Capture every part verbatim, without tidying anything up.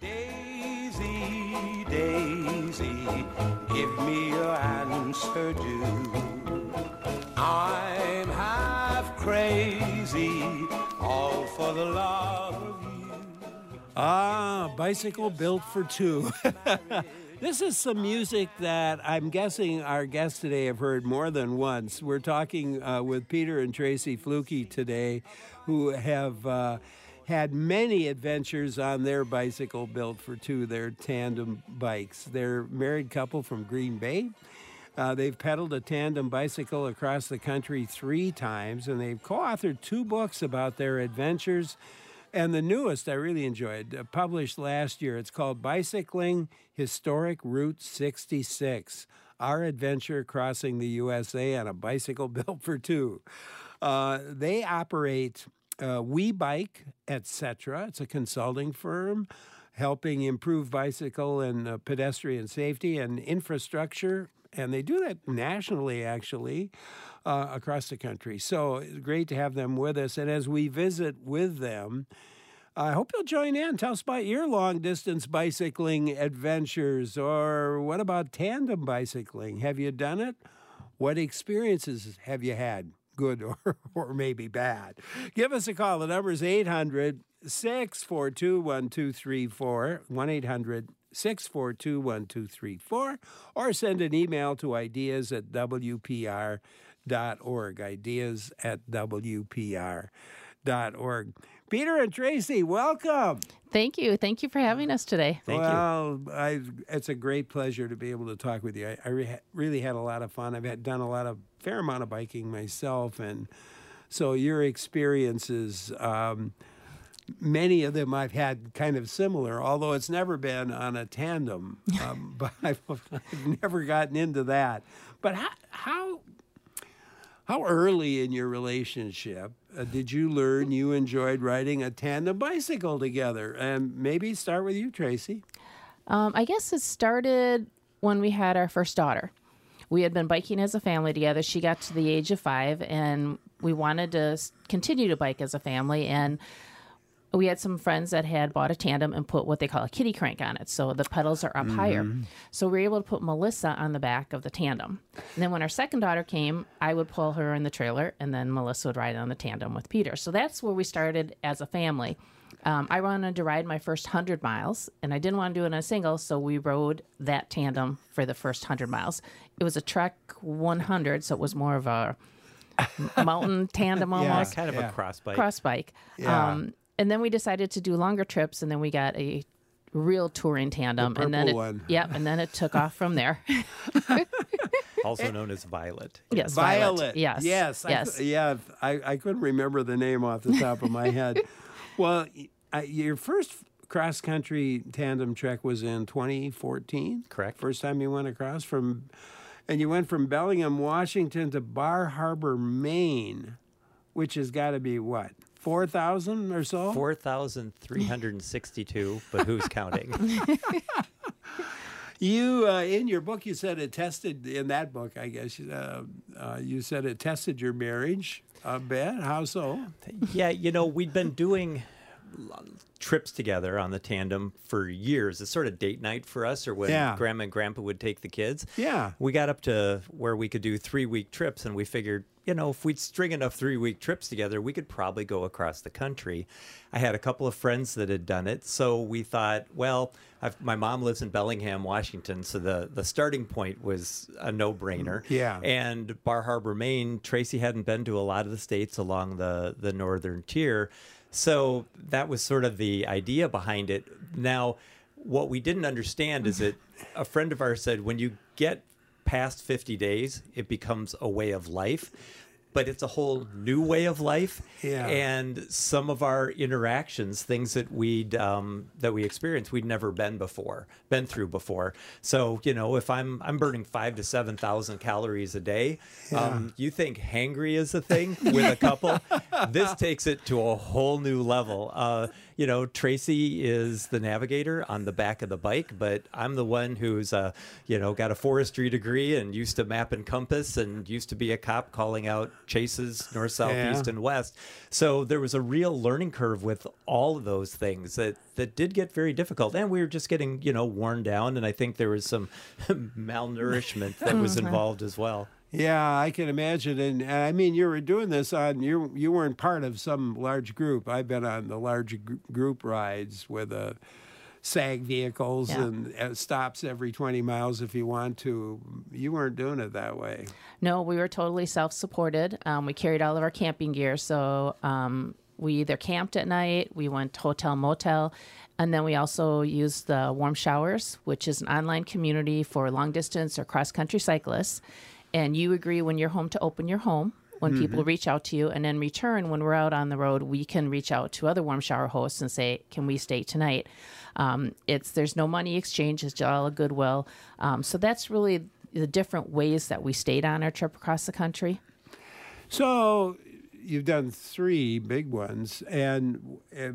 Daisy, Daisy, give me your answer due. I'm half crazy, all for the love of you. Ah, Bicycle Built for Two. This is some music that I'm guessing our guests today have heard more than once. We're talking uh, with Peter and Tracy Fluke today, who have uh, had many adventures on their Bicycle Built for Two, their tandem bikes. They're a married couple from Green Bay. Uh, they've pedaled a tandem bicycle across the country three times, and they've co-authored two books about their adventures. And the newest I really enjoyed, uh, published last year. It's called Bicycling Historic Route sixty-six, Our Adventure Crossing the U S A on a Bicycle Built for Two. Uh, they operate uh, WeBike, et cetera. It's a consulting firm helping improve bicycle and uh, pedestrian safety and infrastructure. And they do that nationally, actually, uh, across the country. So it's great to have them with us. And as we visit with them, I hope you'll join in. Tell us about your long-distance bicycling adventures, or what about tandem bicycling? Have you done it? What experiences have you had, good or, or maybe bad? Give us a call. The number is eight hundred, six four two, one two three four, one eight hundred, six four two, one two three four, or send an email to ideas at w p r dot org, ideas at w p r dot org. Peter and Tracy, welcome. Thank you. Thank you for having us today. Thank well, you. I, it's a great pleasure to be able to talk with you. I, I re- really had a lot of fun. I've had done a lot of, fair amount of biking myself, and so your experiences, um, many of them I've had kind of similar, although it's never been on a tandem. Um, but I've, I've never gotten into that. But how how, how early in your relationship uh, did you learn you enjoyed riding a tandem bicycle together? And maybe start with you, Tracy. Um, I guess it started when we had our first daughter. We had been biking as a family together. She got to the age of five, and we wanted to continue to bike as a family. And we had some friends that had bought a tandem and put what they call a kitty crank on it. So the pedals are up mm-hmm. higher. So we were able to put Melissa on the back of the tandem. And then when our second daughter came, I would pull her in the trailer, and then Melissa would ride on the tandem with Peter. So that's where we started as a family. Um, I wanted to ride my first one hundred miles, and I didn't want to do it in a single, so we rode that tandem for the first one hundred miles. It was a Trek one hundred, so it was more of a mountain tandem almost. Yeah, kind of yeah. a cross bike. Cross bike. Yeah. Um, and then we decided to do longer trips, and then we got a real touring tandem. The and then it, one. Yep, and then it took off from there. Also known as Violet. Yes, Violet. Violet. Yes. Yes. Yes. I, yeah, I, I couldn't remember the name off the top of my head. Well, I, your first cross-country tandem trek was in twenty fourteen? Correct. First time you went across from, and you went from Bellingham, Washington to Bar Harbor, Maine, which has got to be what, four thousand or so? four thousand three hundred sixty-two, but who's counting? You, uh, in your book, you said it tested, in that book, I guess, uh, uh, you said it tested your marriage a bit. How so? Yeah, you know, we'd been doing trips together on the tandem for years. It's sort of date night for us, or when yeah. Grandma and Grandpa would take the kids. Yeah. We got up to where we could do three-week trips, and we figured, you know, if we'd string enough three-week trips together, we could probably go across the country. I had a couple of friends that had done it, so we thought, well, I've, my mom lives in Bellingham, Washington, so the, the starting point was a no-brainer. Yeah. And Bar Harbor, Maine, Tracy hadn't been to a lot of the states along the, the northern tier, so that was sort of the idea behind it. Now, what we didn't understand is that a friend of ours said, when you get past fifty days, it becomes a way of life. But it's a whole new way of life, yeah. and some of our interactions, things that we'd um, that we experienced, we'd never been before, been through before. So you know, if I'm I'm burning five to seven thousand calories a day, yeah. um, you think hangry is a thing with a couple? This takes it to a whole new level. Uh, you know, Tracy is the navigator on the back of the bike, but I'm the one who's, uh, you know, got a forestry degree and used to map and compass and used to be a cop calling out chases north, south, Yeah. east, and west. So there was a real learning curve with all of those things that, that did get very difficult. And we were just getting, you know, worn down. And I think there was some malnourishment that was involved as well. Yeah, I can imagine. And I mean, you were doing this on, you you weren't part of some large group. I've been on the large gr- group rides with uh, SAG vehicles Yeah. and uh, stops every twenty miles if you want to. You weren't doing it that way. No, we were totally self-supported. Um, we carried all of our camping gear, so um, we either camped at night, we went hotel, motel, and then we also used the Warm Showers, which is an online community for long-distance or cross-country cyclists. And you agree when you're home to open your home, when mm-hmm. people reach out to you. And in return, when we're out on the road, we can reach out to other warm shower hosts and say, can we stay tonight? Um, it's There's no money exchange. It's all a goodwill. Um, so that's really the different ways that we stayed on our trip across the country. So you've done three big ones. And uh,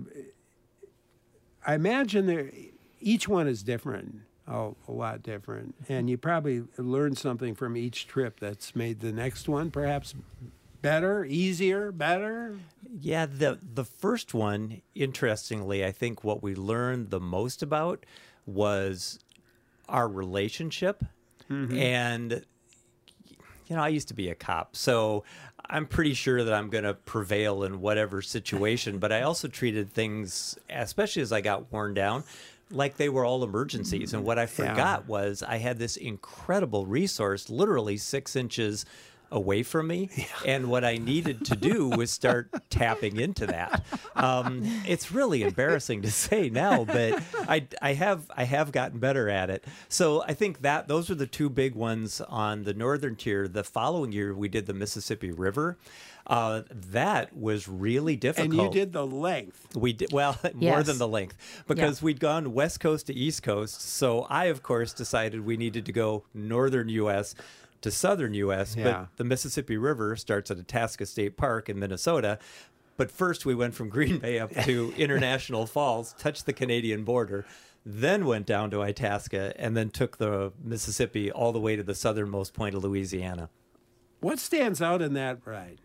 I imagine there, each one is different. Oh, a lot different. And you probably learned something from each trip that's made the next one perhaps better, easier, better. Yeah, the the first one, interestingly, I think what we learned the most about was our relationship. Mm-hmm. And, you know, I used to be a cop, so I'm pretty sure that I'm going to prevail in whatever situation. But I also treated things, especially as I got worn down, like they were all emergencies. And what I forgot yeah. was I had this incredible resource literally six inches away from me. Yeah. And what I needed to do was start tapping into that. Um, it's really embarrassing to say now, but I, I have I have gotten better at it. So I think that those are the two big ones on the northern tier. The following year, we did the Mississippi River. Uh, that was really difficult. And you did the length. We did, well, more Yes. than the length, because Yeah. we'd gone west coast to east coast. So I, of course, decided we needed to go northern U S to southern U S Yeah. But the Mississippi River starts at Itasca State Park in Minnesota. But first we went from Green Bay up to International Falls, touched the Canadian border, then went down to Itasca, and then took the Mississippi all the way to the southernmost point of Louisiana. What stands out in that ride?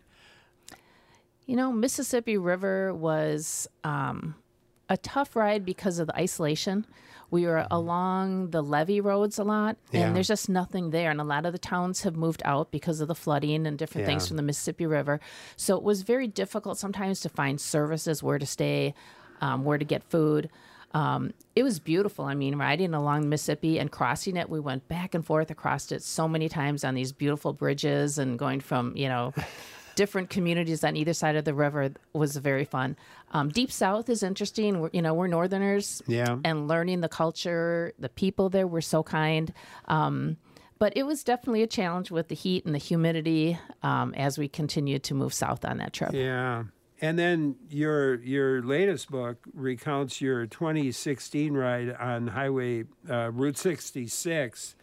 You know, Mississippi River was um, a tough ride because of the isolation. We were along the levee roads a lot, and Yeah. there's just nothing there. And a lot of the towns have moved out because of the flooding and different Yeah. things from the Mississippi River. So it was very difficult sometimes to find services, where to stay, um, where to get food. Um, it was beautiful. I mean, riding along the Mississippi and crossing it, we went back and forth across it so many times on these beautiful bridges, and going from, you know, different communities on either side of the river was very fun. Um, Deep South is interesting. We're, you know, we're Northerners, Yeah. and learning the culture, the people there were so kind. Um, but it was definitely a challenge with the heat and the humidity um, as we continued to move south on that trip. Yeah. And then your your latest book recounts your twenty sixteen ride on Highway uh, Route sixty-six.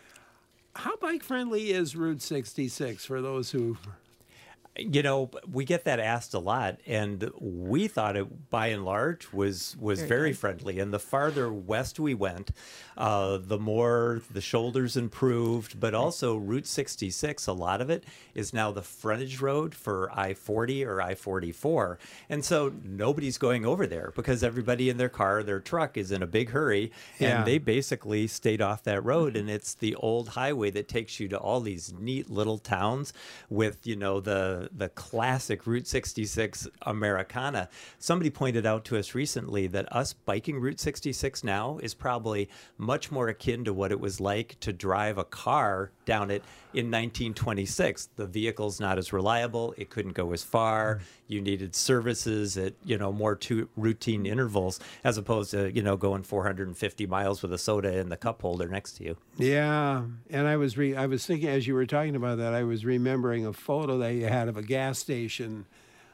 How bike friendly is Route sixty-six for those who? You know, we get that asked a lot, and we thought it, by and large, was was very, very friendly. And the farther west we went, uh, the more the shoulders improved. But also, Route sixty-six, a lot of it is now the frontage road for I forty or I forty-four. And so nobody's going over there because everybody in their car, their truck is in a big hurry, and Yeah. they basically stayed off that road. And it's the old highway that takes you to all these neat little towns with, you know, the the classic Route sixty-six Americana. Somebody pointed out to us recently that us biking Route sixty-six now is probably much more akin to what it was like to drive a car down it in nineteen twenty-six. The vehicle's not as reliable. It couldn't go as far. You needed services at, you know, more two routine intervals, as opposed to, you know, going four hundred fifty miles with a soda in the cup holder next to you. Yeah, and I was re- I was thinking as you were talking about that, I was remembering a photo that you had of a gas station.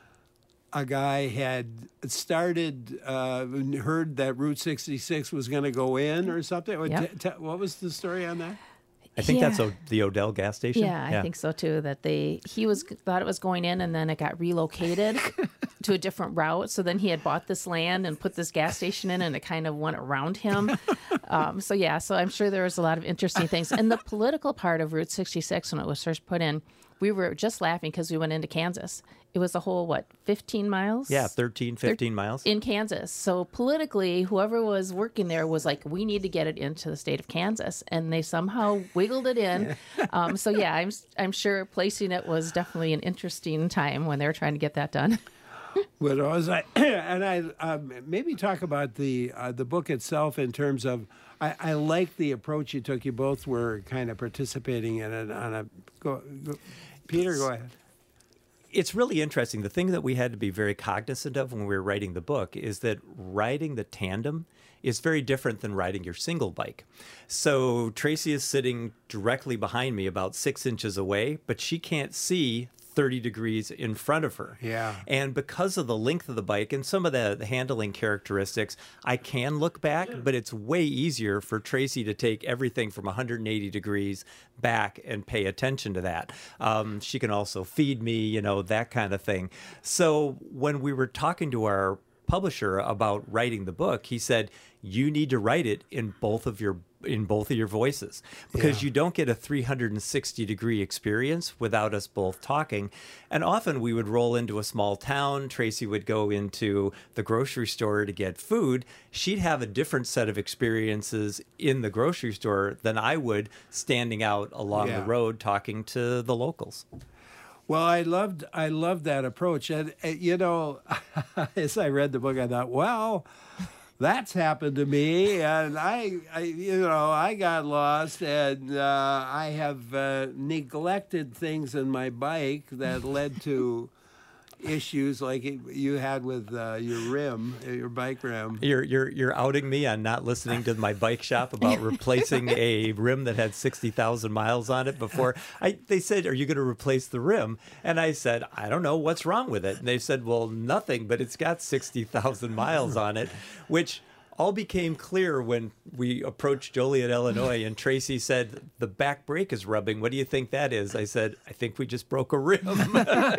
A guy had started, uh, heard that Route sixty-six was going to go in or something. Yep. T- t- what was the story on that? I think Yeah. that's o- the Odell gas station. Yeah, I think so too. That they he was thought it was going in, and then it got relocated. to a different route. So then he had bought this land and put this gas station in, and it kind of went around him. Um, so yeah, so I'm sure there was a lot of interesting things. And the political part of Route sixty-six, when it was first put in, we were just laughing because we went into Kansas. It was a whole, what, fifteen miles? Yeah, thirteen, fifteen miles. In Kansas. So politically, whoever was working there was like, we need to get it into the state of Kansas. And they somehow wiggled it in. Um, so yeah, I'm I'm sure placing it was definitely an interesting time when they were trying to get that done. Well, as I and I um, maybe talk about the uh, the book itself in terms of I, I like the approach you took. You both were kind of participating in it on a go, go, Peter, go ahead. It's really interesting. The thing that we had to be very cognizant of when we were writing the book is that riding the tandem is very different than riding your single bike. So Tracy is sitting directly behind me about six inches away, but she can't see thirty degrees in front of her. Yeah. And because of the length of the bike and some of the, the handling characteristics, I can look back, but it's way easier for Tracy to take everything from one hundred eighty degrees back and pay attention to that. Um, she can also feed me, you know, that kind of thing. So when we were talking to our publisher about writing the book, he said, you need to write it in both of your in both of your voices, because Yeah. you don't get a three hundred sixty degree experience without us both talking. And often we would roll into a small town. Tracy would go into the grocery store to get food. She'd have a different set of experiences in the grocery store than I would standing out along Yeah. the road talking to the locals. Well, I loved I loved that approach, and uh, you know, as I read the book, I thought, well, that's happened to me, and I, I you know, I got lost, and uh, I have uh, neglected things in my bike that led to issues like it, you had with uh, your rim, your bike rim. You're you're you're outing me on not listening to my bike shop about replacing a rim that had sixty thousand miles on it before. I they said, "Are you going to replace the rim?" And I said, "I don't know what's wrong with it." And they said, "Well, nothing, but it's got sixty thousand miles on it," which all became clear when we approached Joliet, Illinois, and Tracy said, "The back brake is rubbing. What do you think that is?" I said, "I think we just broke a rim."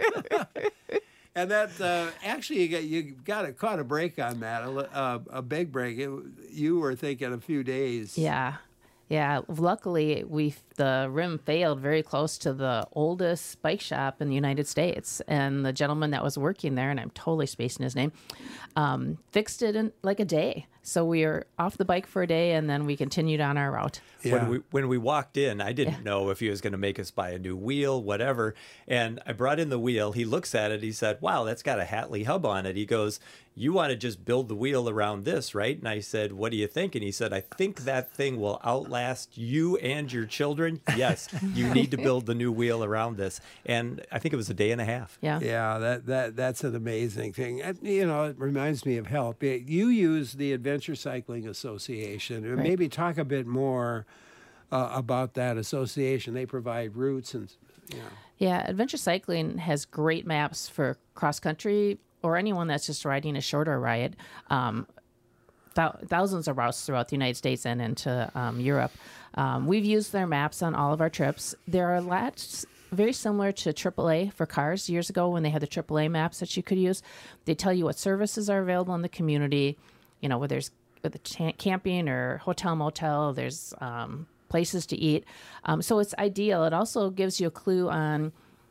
And that uh, actually you got you got a, caught a break on that, a, a, a big break. It, you were thinking a few days. Yeah. Yeah, luckily we the rim failed very close to the oldest bike shop in the United States, and the gentleman that was working there, and I'm totally spacing his name, um, fixed it in like a day. So we were off the bike for a day, and then we continued on our route. Yeah. When we when we walked in, I didn't Yeah. know if he was going to make us buy a new wheel, whatever. And I brought in the wheel. He looks at it. He said, "Wow, that's got a Hatley hub on it." He goes, "You want to just build the wheel around this, right?" And I said, "What do you think?" And he said, "I think that thing will outlast you and your children. Yes, you need to build the new wheel around this." And I think it was a day and a half. Yeah. Yeah, that, that that's an amazing thing. And, you know, it reminds me of help. It- You use the Adventure Cycling Association. Right. Maybe talk a bit more uh, about that association. They provide routes and, you know. Yeah, Adventure Cycling has great maps for cross country or anyone that's just riding a shorter ride. Um, thou- thousands of routes throughout the United States and into um, Europe. Um, we've used their maps on all of our trips. There are lots very similar to triple A for cars years ago when they had the triple A maps that you could use. They tell you what services are available in the community, you know, whether there's whether cha- camping or hotel, motel, there's um, places to eat. Um, so it's ideal. It also gives you a clue on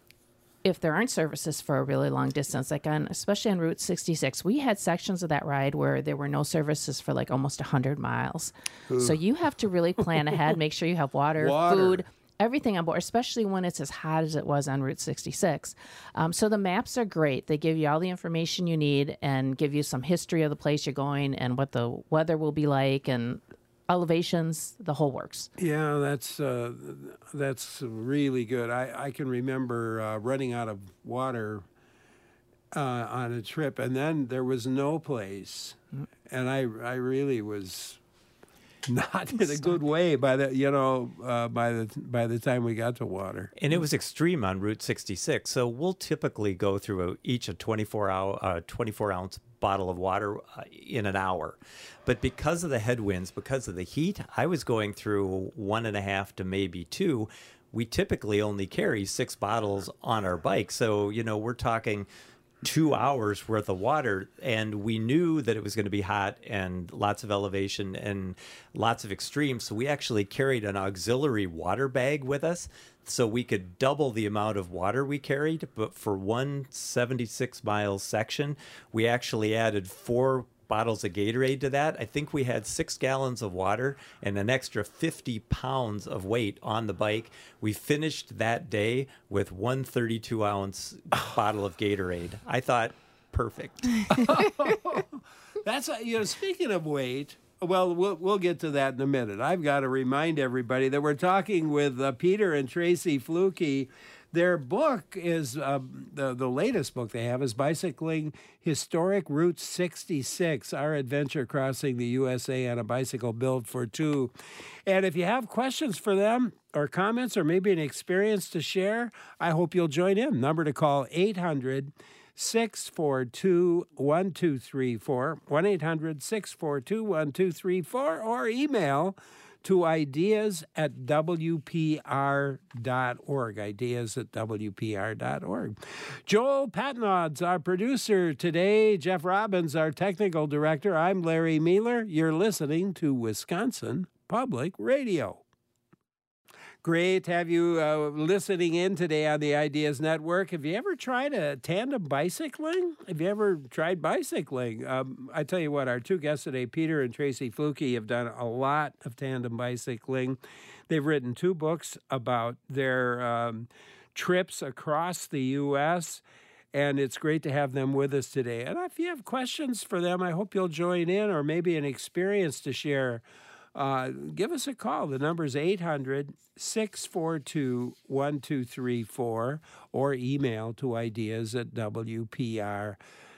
if there aren't services for a really long distance, like on, especially on Route sixty-six, we had sections of that ride where there were no services for like almost one hundred miles. So you have to really plan ahead, make sure you have water, Water. food, everything on board, especially when it's as hot as it was on Route sixty-six. Um, so the maps are great. They give you all the information you need and give you some history of the place you're going and what the weather will be like and elevations, the whole works. Yeah, that's uh, that's really good. I, I can remember uh, running out of water uh, on a trip, and then there was no place, and I I really was not in a good way by the you know uh, by the by the time we got to water. And it was extreme on Route sixty-six. So we'll typically go through a, each a twenty-four hour, uh, twenty-four ounce bottle of water uh, in an hour. But because of the headwinds, because of the heat, I was going through one and a half to maybe two. We typically only carry six bottles on our bike. So, you know, we're talking two hours worth of water, and we knew that it was going to be hot and lots of elevation and lots of extremes. So we actually carried an auxiliary water bag with us so we could double the amount of water we carried. But for one seventy-six mile section, we actually added four bottles of Gatorade to that. I think we had six gallons of water and an extra fifty pounds of weight on the bike. We finished that day with one thirty-two ounce bottle of Gatorade. I thought, perfect. That's, you know, speaking of weight, well, we'll we'll get to that in a minute. I've got to remind everybody that we're talking with uh, Peter and Tracy Fluke. Their book is, uh, the, the latest book they have is Bicycling Historic Route sixty-six, Our Adventure Crossing the U S A on a Bicycle Built for Two. And if you have questions for them or comments or maybe an experience to share, I hope you'll join in. Number to call, eight hundred, six four two, one two three four, one eight hundred, six four two, one two three four, or email to ideas at W P R dot org, ideas at W P R dot org. Joel Patnod's our producer today. Jeff Robbins, our technical director. I'm Larry Mueller. You're listening to Wisconsin Public Radio. Great to have you uh, listening in today on the Ideas Network. Have you ever tried a tandem bicycling? Have you ever tried bicycling? Um, I tell you what, our two guests today, Peter and Tracy Fluke, have done a lot of tandem bicycling. They've written two books about their um, trips across the U S, and it's great to have them with us today. And if you have questions for them, I hope you'll join in, or maybe an experience to share. Uh, give us a call. The number is eight hundred, six four two, one two three four, or email to ideas at W P R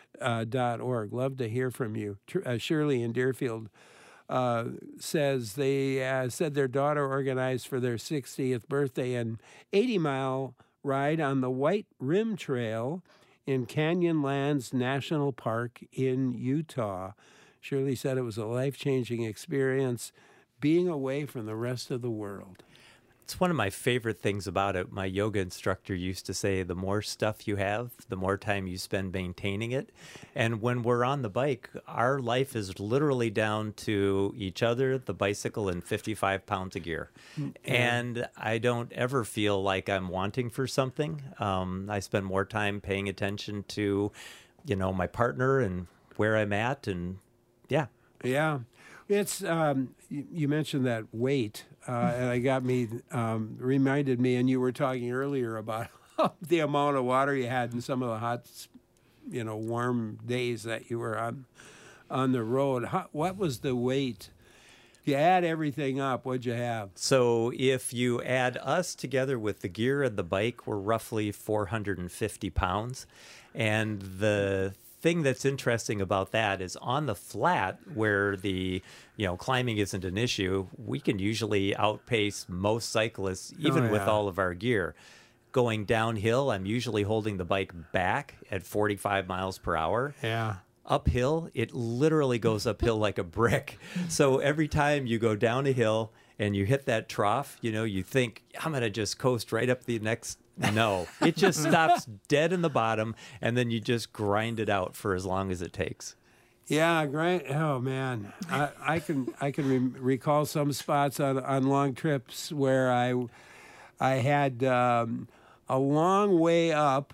dot org. Love to hear from you. Uh, Shirley in Deerfield uh, says they uh, said their daughter organized for their sixtieth birthday an eighty mile ride on the White Rim Trail in Canyonlands National Park in Utah. Shirley said it was a life-changing experience being away from the rest of the world. It's one of my favorite things about it. My yoga instructor used to say, the more stuff you have, the more time you spend maintaining it. And when we're on the bike, our life is literally down to each other, the bicycle, and fifty-five pounds of gear. Yeah. And I don't ever feel like I'm wanting for something. Um, I spend more time paying attention to, you know, my partner and where I'm at, and yeah. Yeah. It's, um, you, you mentioned that weight, uh, and it got me, um, reminded me, and you were talking earlier about the amount of water you had in some of the hot, you know, warm days that you were on on the road. How, what was the weight? You add everything up, what'd you have? So if you add us together with the gear and the bike, we're roughly four hundred fifty pounds. And the thing that's interesting about that is on the flat where the, you know, climbing isn't an issue, we can usually outpace most cyclists, even oh, yeah. with all of our gear. Going downhill, I'm usually holding the bike back at forty-five miles per hour. Yeah. Uphill, it literally goes uphill like a brick. So every time you go down a hill and you hit that trough, you know, you think, I'm going to just coast right up the next. No, it just stops dead in the bottom, and then you just grind it out for as long as it takes. Yeah, grind. Oh man, I, I can I can re- recall some spots on on long trips where I I had um, a long way up,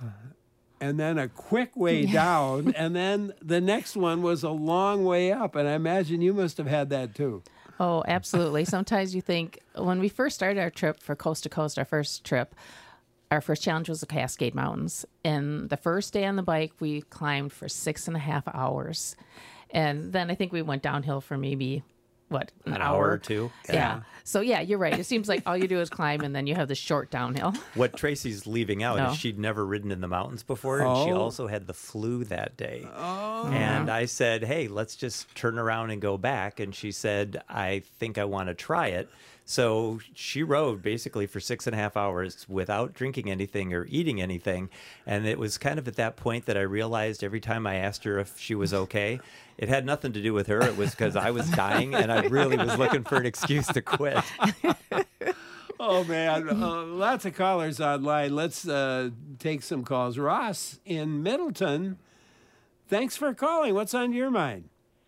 and then a quick way down, and then the next one was a long way up, and I imagine you must have had that too. Oh, absolutely. Sometimes you think, when we first started our trip for Coast to Coast, our first trip, our first challenge was the Cascade Mountains. And the first day on the bike, we climbed for six and a half hours. And then I think we went downhill for maybe, what, an, an hour? hour or two. Yeah. yeah. So, yeah, you're right. It seems like all you do is climb, and then you have the short downhill. What Tracy's leaving out no. is she'd never ridden in the mountains before, and oh. she also had the flu that day. Oh. And I said, hey, let's just turn around and go back. And she said, I think I want to try it. So she rode basically for six and a half hours without drinking anything or eating anything. And it was kind of at that point that I realized every time I asked her if she was okay, it had nothing to do with her. It was because I was dying and I really was looking for an excuse to quit. Oh, man. Uh, lots of callers online. Let's uh, take some calls. Ross in Middleton, thanks for calling. What's on your mind?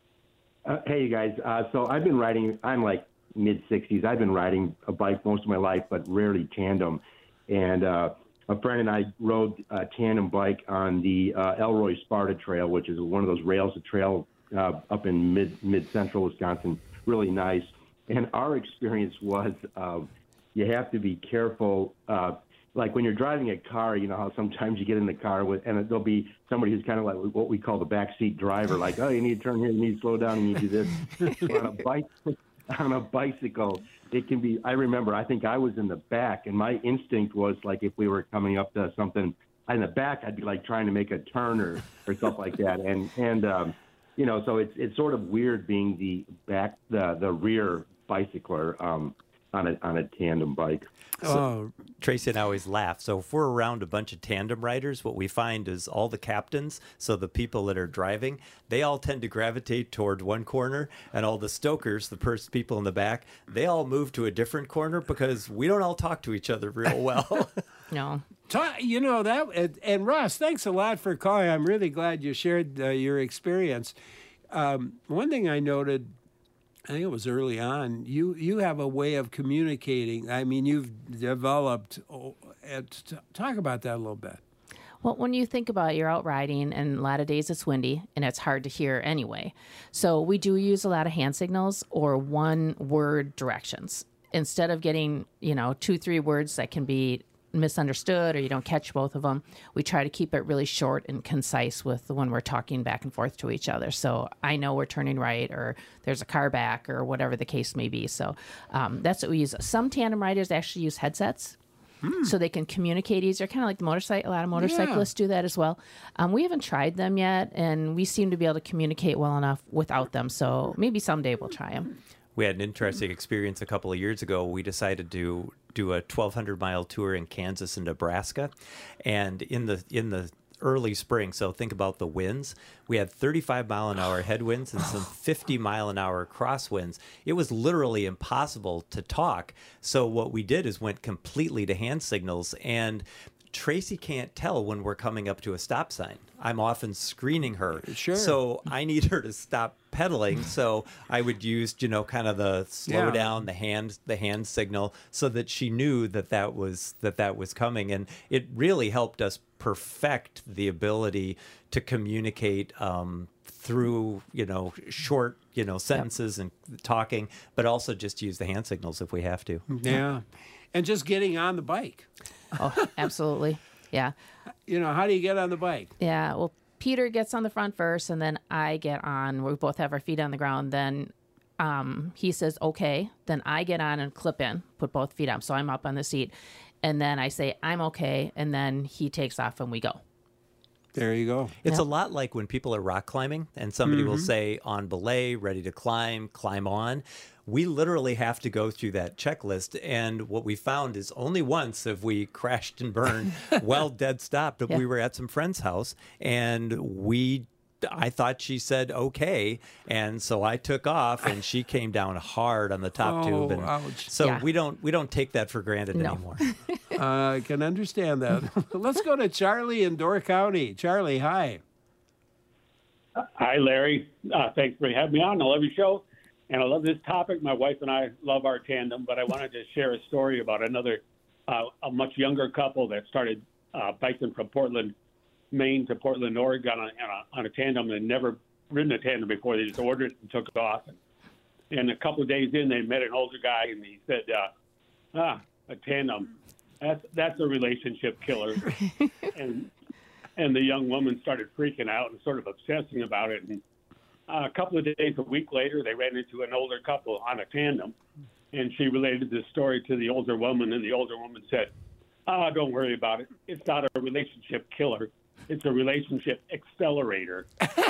Uh, hey, you guys. Uh, so I've been riding, I'm like mid sixties. I've been riding a bike most of my life, but rarely tandem. And uh, a friend and I rode a tandem bike on the uh, Elroy Sparta Trail, which is one of those rails of trail uh, up in mid, mid-central Wisconsin. Really nice. And our experience was uh, you have to be careful. Uh, like when you're driving a car, you know how sometimes you get in the car with, and there'll be somebody who's kind of like what we call the backseat driver, like, oh, you need to turn here, you need to slow down, you need to do this. on a bike, on a bicycle, it can be. I remember, I think I was in the back, and my instinct was like, if we were coming up to something in the back, I'd be like trying to make a turn or, or stuff like that, and and um, you know, so it's it's sort of weird being the back, the the rear bicycler um, on a on a tandem bike. So, Oh, Tracy and I always laugh. So if we're around a bunch of tandem riders, what we find is all the captains, so the people that are driving, they all tend to gravitate toward one corner, and all the stokers, the first people in the back, they all move to a different corner because we don't all talk to each other real well. No. Ta- You know that, and, and Ross, thanks a lot for calling. I'm really glad you shared uh, your experience. Um, one thing I noted, I think it was early on, you you have a way of communicating. I mean, you've developed. Oh, and t- talk about that a little bit. Well, when you think about it, you're out riding, and a lot of days it's windy, and it's hard to hear anyway. So we do use a lot of hand signals or one-word directions. Instead of getting, you know, two, three words that can be misunderstood or you don't catch both of them, we try to keep it really short and concise with when we're talking back and forth to each other. So I know we're turning right, or there's a car back, or whatever the case may be. So um, that's what we use. Some tandem riders actually use headsets. Hmm. So they can communicate easier, kind of like the motorcycle. A lot of motorcyclists yeah. do that as well. Um, we haven't tried them yet, and we seem to be able to communicate well enough without them. So maybe someday we'll try them. We had an interesting experience a couple of years ago. We decided to do a twelve hundred mile tour in Kansas and Nebraska, and in the in the early spring, so think about the winds. We had thirty-five mile an hour headwinds and some fifty mile an hour crosswinds. It was literally impossible to talk. So what we did is went completely to hand signals, and Tracy can't tell when we're coming up to a stop sign. I'm often screening her. Sure. So I need her to stop pedaling. So I would use, you know, kind of the slow Yeah. down, the hand, the hand signal, so that she knew that that was that that was coming. And it really helped us perfect the ability to communicate um, through, you know, short, you know, sentences and talking, but also just use the hand signals if we have to. Yeah, and just getting on the bike. Oh, absolutely. Yeah. You know, how do you get on the bike? Yeah. Well, Peter gets on the front first, and then I get on. We both have our feet on the ground. Then um, he says, okay. Then I get on and clip in, put both feet up. So I'm up on the seat. And then I say, I'm okay. And then he takes off and we go. There you go. It's Yep. a lot like when people are rock climbing and somebody Mm-hmm. will say on belay, ready to climb, climb on. We literally have to go through that checklist. And what we found is only once have we crashed and burned, well, dead stopped. Yeah. We were at some friend's house and we I thought she said okay, and so I took off, and she came down hard on the top Oh, tube, and ouch. so Yeah. we don't we don't take that for granted No. anymore. Uh, I can understand that. Let's go to Charlie in Door County. Charlie, hi. Hi, Larry. Uh, thanks for having me on. I love your show, and I love this topic. My wife and I love our tandem, but I wanted to share a story about another, uh, a much younger couple that started uh, biking from Portland, Maine to Portland, Oregon on, on, a, on a tandem. They'd never ridden a tandem before. They just ordered it and took it off. And, and a couple of days in, they met an older guy, and he said, uh, ah, a tandem. That's, that's a relationship killer. and and the young woman started freaking out and sort of obsessing about it. And uh, a couple of days, a week later, they ran into an older couple on a tandem, and she related this story to the older woman, and the older woman said, ah, don't worry about it. It's not a relationship killer. It's a relationship accelerator.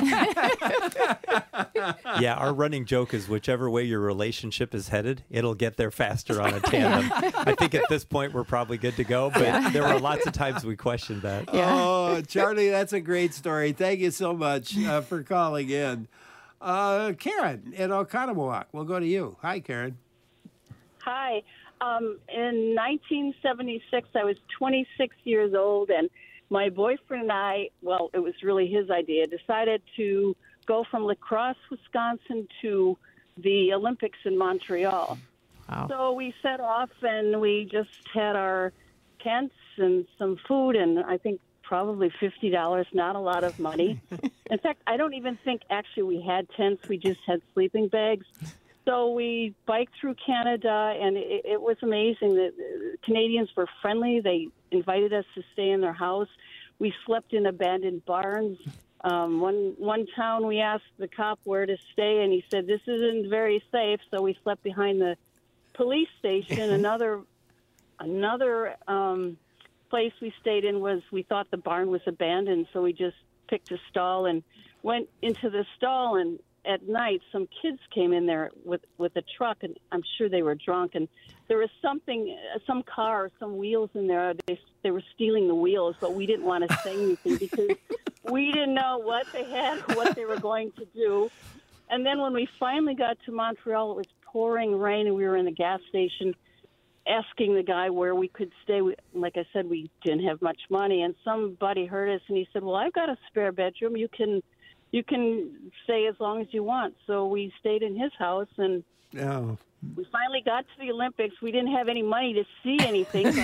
Yeah, our running joke is whichever way your relationship is headed, it'll get there faster on a tandem. I think at this point we're probably good to go, but there were lots of times we questioned that. Oh, Charlie, that's a great story. Thank you so much uh, for calling in. Uh, Karen in Oconomowoc, we'll go to you. Hi, Karen. Hi. Um, in nineteen seventy-six, I was twenty-six years old, and my boyfriend and I, well, it was really his idea, decided to go from La Crosse, Wisconsin to the Olympics in Montreal. Wow. So we set off, and we just had our tents and some food, and I think probably fifty dollars, not a lot of money. In fact, I don't even think actually we had tents. We just had sleeping bags. So we biked through Canada, and it, it was amazing. The Canadians were friendly. They invited us to stay in their house. We slept in abandoned barns. Um, one one town, we asked the cop where to stay, and he said, this isn't very safe, so we slept behind the police station. Another another um, place we stayed in was, we thought the barn was abandoned, so we just picked a stall and went into the stall, and at night, some kids came in there with, with a truck, and I'm sure they were drunk. And there was something, some car, some wheels in there. They they were stealing the wheels, but we didn't want to say anything because we didn't know what they had, what they were going to do. And then when we finally got to Montreal, it was pouring rain, and we were in the gas station asking the guy where we could stay. We, like I said, we didn't have much money, and somebody heard us, and he said, well, I've got a spare bedroom. You can... You can stay as long as you want. So we stayed in his house, and Oh. we finally got to the Olympics. We didn't have any money to see anything.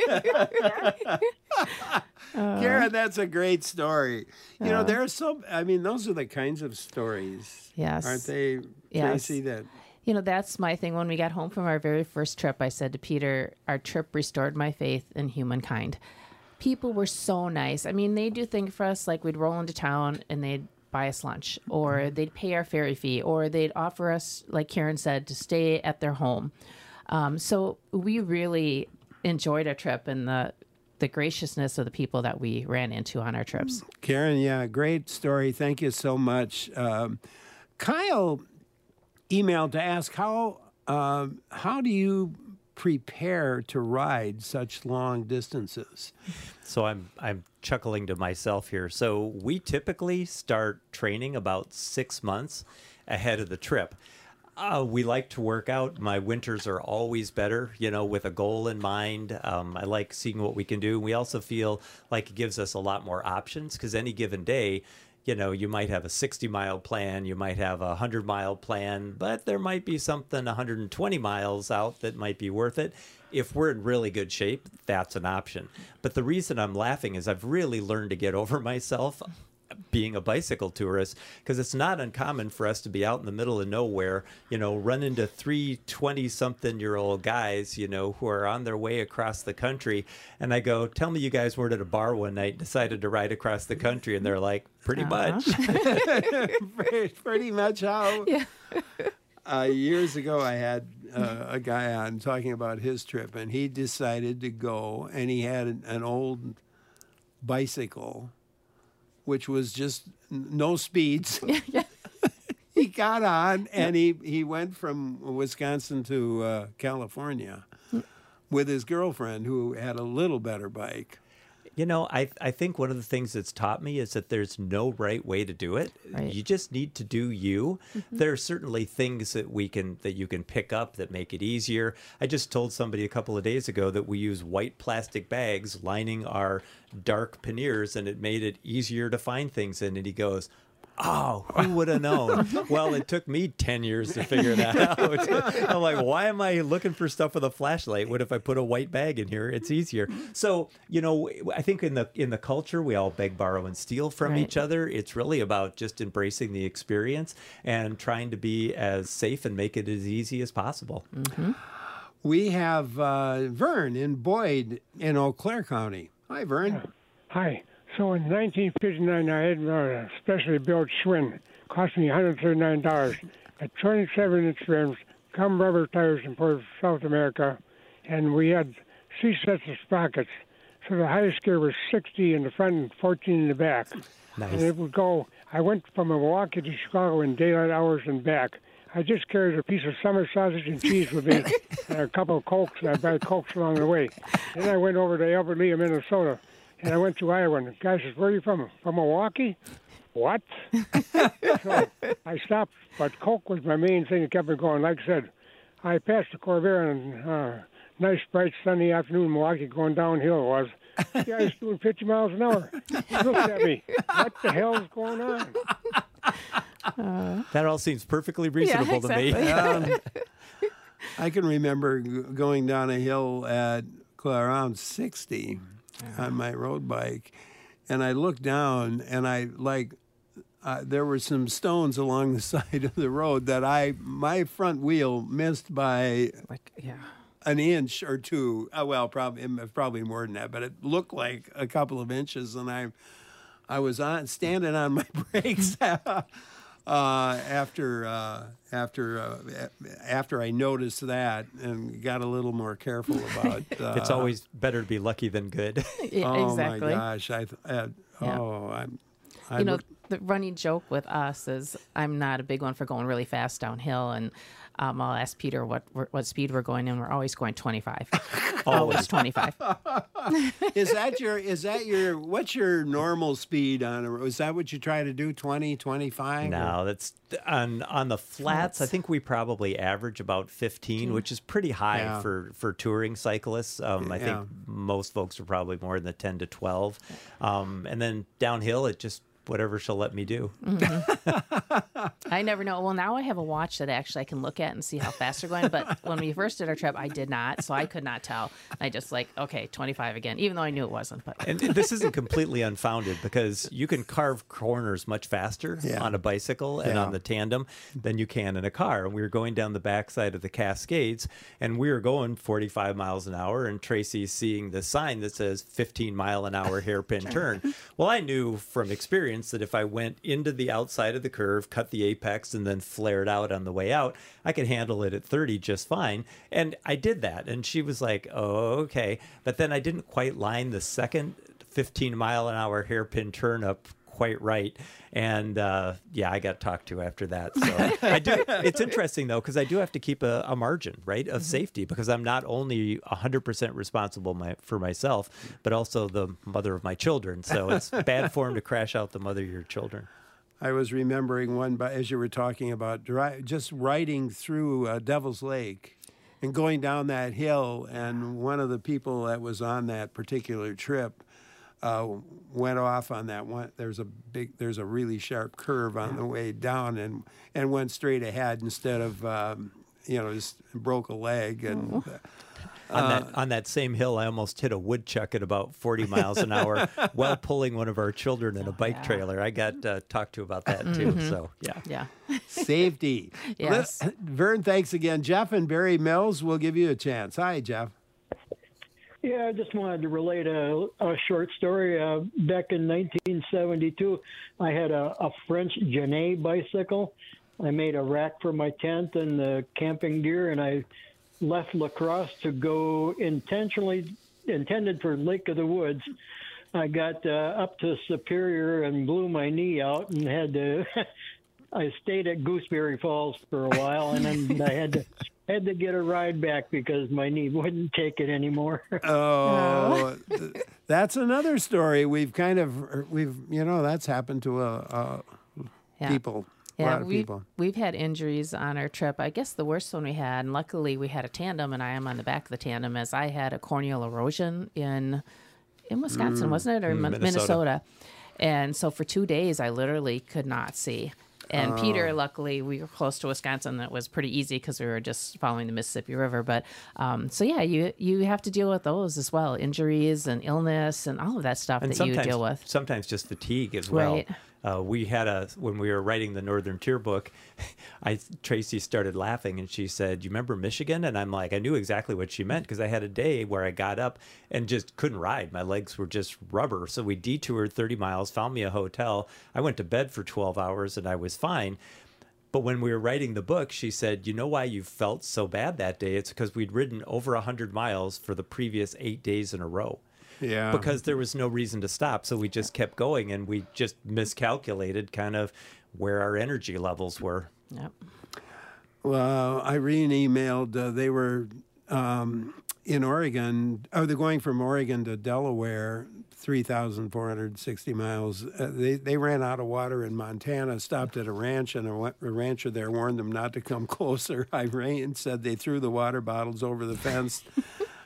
Karen, that's a great story. You know, Uh, there are some, I mean, those are the kinds of stories, Yes. aren't they, Yes. Tracy, that You know, that's my thing. When we got home from our very first trip, I said to Peter, our trip restored my faith in humankind. People were so nice. I mean, they do things for us, like we'd roll into town and they'd buy us lunch, or they'd pay our ferry fee, or they'd offer us, like Karen said, to stay at their home. Um, so we really enjoyed our trip and the the graciousness of the people that we ran into on our trips. Karen, yeah, great story. Thank you so much. Um, Kyle emailed to ask how um, how do you prepare to ride such long distances? So I'm I'm chuckling to myself here. So we typically start training about six months ahead of the trip. Uh, we like to work out. My winters are always better, you know, with a goal in mind. Um, I like seeing what we can do. We also feel like it gives us a lot more options, because any given day, you know, you might have a sixty mile plan, you might have a one hundred mile plan, but there might be something one hundred twenty miles out that might be worth it. If we're in really good shape, that's an option. But the reason I'm laughing is I've really learned to get over myself being a bicycle tourist, because it's not uncommon for us to be out in the middle of nowhere, you know, run into three twenty-something-year-old guys, you know, who are on their way across the country. And I go, tell me you guys were at a bar one night and decided to ride across the country. And they're like, pretty Uh-huh. much. Pretty much how. Yeah. Uh, years ago, I had uh, a guy on talking about his trip, and he decided to go, and he had an, an old bicycle, which was just n- no speeds. He got on, and he, he went from Wisconsin to uh, California with his girlfriend, who had a little better bike. You know, I I think one of the things that's taught me is that there's no right way to do it. Right. You just need to do you. There are certainly things that we can that you can pick up that make it easier. I just told somebody a couple of days ago that we use white plastic bags lining our dark panniers, and it made it easier to find things in. And he goes, oh, who would have known? Well, it took me ten years to figure that out. I'm like, why am I looking for stuff with a flashlight? What if I put a white bag in here? It's easier. So, you know, I think in the in the culture, we all beg, borrow, and steal from Right. each other. It's really about just embracing the experience and trying to be as safe and make it as easy as possible. We have uh, Vern in Boyd in Eau Claire County. Hi, Vern. Hi. So in nineteen fifty-nine, I had a specially built Schwinn. Cost me one hundred thirty-nine dollars. A twenty-seven inch rims, cum rubber tires imported from South America, and we had three sets of sprockets. So the highest gear was sixty in the front and fourteen in the back. Nice. And it would go, I went from Milwaukee to Chicago in daylight hours and back. I just carried a piece of summer sausage and cheese with me and a couple of Cokes, and I buy Cokes along the way. Then I went over to Albert Lea, Minnesota, and I went to Iowa, and the guy says, where are you from? From Milwaukee? What? So I stopped, but Coke was my main thing that kept me going. Like I said, I passed the Corvair in uh, nice, bright, sunny afternoon in Milwaukee going downhill it was. The guy was doing fifty miles an hour. He looked at me. What the hell's going on? Uh, that all seems perfectly reasonable yeah, exactly. to me. Um, I can remember g- going down a hill at around sixty on my road bike, and I looked down, and I like uh, there were some stones along the side of the road that I my front wheel missed by like, yeah. an inch or two. Uh, well, probably probably more than that, but it looked like a couple of inches, and I I was on standing on my brakes. Uh, after uh, after uh, after I noticed that and got a little more careful about, uh, It's always better to be lucky than good. Yeah, oh exactly. my gosh! I, uh, Yeah. oh I'm. I You know, look- the running joke with us is I'm not a big one for going really fast downhill, and um, I'll ask Peter what what speed we're going in. We're always going twenty-five. Always twenty-five. is that your is that your what's your normal speed on a? Is that what you try to do? twenty, twenty-five? No, that's on on the flats. I think we probably average about fifteen, which is pretty high Yeah. for for touring cyclists. Um, I Yeah. think most folks are probably more in the ten to twelve, um, and then downhill it just whatever she'll let me do. I never know. Well, now I have a watch that actually I can look at and see how fast they're going. But when we first did our trip, I did not, so I could not tell. I just like, okay, twenty-five again, even though I knew it wasn't. But And this isn't completely unfounded because you can carve corners much faster Yeah. on a bicycle and Yeah. on the tandem than you can in a car. And we were going down the backside of the Cascades and we were going forty-five miles an hour. And Tracy's seeing the sign that says fifteen mile an hour hairpin turn. Well, I knew from experience that if I went into the outside of the curve, cut the apex, and then flared out on the way out, I could handle it at thirty just fine. And I did that. And she was like, oh, okay. But then I didn't quite line the second fifteen mile an hour hairpin turn up quite right. And uh, yeah, I got talked to after that. So I do. It's interesting though, because I do have to keep a, a margin, right, of safety, because I'm not only one hundred percent responsible my, for myself, but also the mother of my children. So it's bad form to crash out the mother of your children. I was remembering one, but as you were talking about dri- just riding through uh, Devil's Lake and going down that hill, and one of the people that was on that particular trip uh, went off on that one. There's a big, there's a really sharp curve on the way down, and and went straight ahead instead of um, you know just broke a leg and. Uh, On that on that same hill, I almost hit a woodchuck at about forty miles an hour while pulling one of our children in a bike yeah. trailer. I got uh, talked to about that too. So yeah. yeah. Safety. Yes. Li- Vern, thanks again. Jeff and Barry Mills will give you a chance. Hi, Jeff. Yeah, I just wanted to relate a, a short story. Uh, back in nineteen seventy-two, I had a, a French Genet bicycle. I made a rack for my tent and the camping gear, and I left La Crosse to go intentionally intended for Lake of the Woods. I got uh, up to Superior and blew my knee out and had to. I stayed at Gooseberry Falls for a while, and then I had to had to get a ride back because my knee wouldn't take it anymore. Oh, th- that's another story. We've kind of we've you know that's happened to a, a Yeah. people. A Yeah, lot of we've, people. we've had injuries on our trip. I guess the worst one we had, and luckily we had a tandem, and I am on the back of the tandem, is I had a corneal erosion in in Wisconsin, Mm. wasn't it, or Mm, Min- Minnesota. Minnesota. And so for two days, I literally could not see. And Oh. Peter, luckily, we were close to Wisconsin. That was pretty easy because we were just following the Mississippi River. But um, so yeah, you you have to deal with those as well, injuries and illness and all of that stuff And that you sometimes, deal with. sometimes just fatigue as well. Right. Uh, we had a when we were writing the Northern Tier book, I Tracy started laughing and she said, "You remember Michigan?" And I'm like, I knew exactly what she meant because I had a day where I got up and just couldn't ride. My legs were just rubber. So we detoured thirty miles, found me a hotel. I went to bed for twelve hours and I was fine. But when we were writing the book, she said, "You know why you felt so bad that day? It's because we'd ridden over one hundred miles for the previous eight days in a row." Yeah. Because there was no reason to stop. So we just kept going and we just miscalculated kind of where our energy levels were. Yep. Well, Irene emailed. Uh, they were um, in Oregon. Oh, they're going from Oregon to Delaware, three thousand four hundred sixty miles. Uh, they they ran out of water in Montana. Stopped at a ranch, and a, wa- a rancher there warned them not to come closer. Irene said they threw the water bottles over the fence.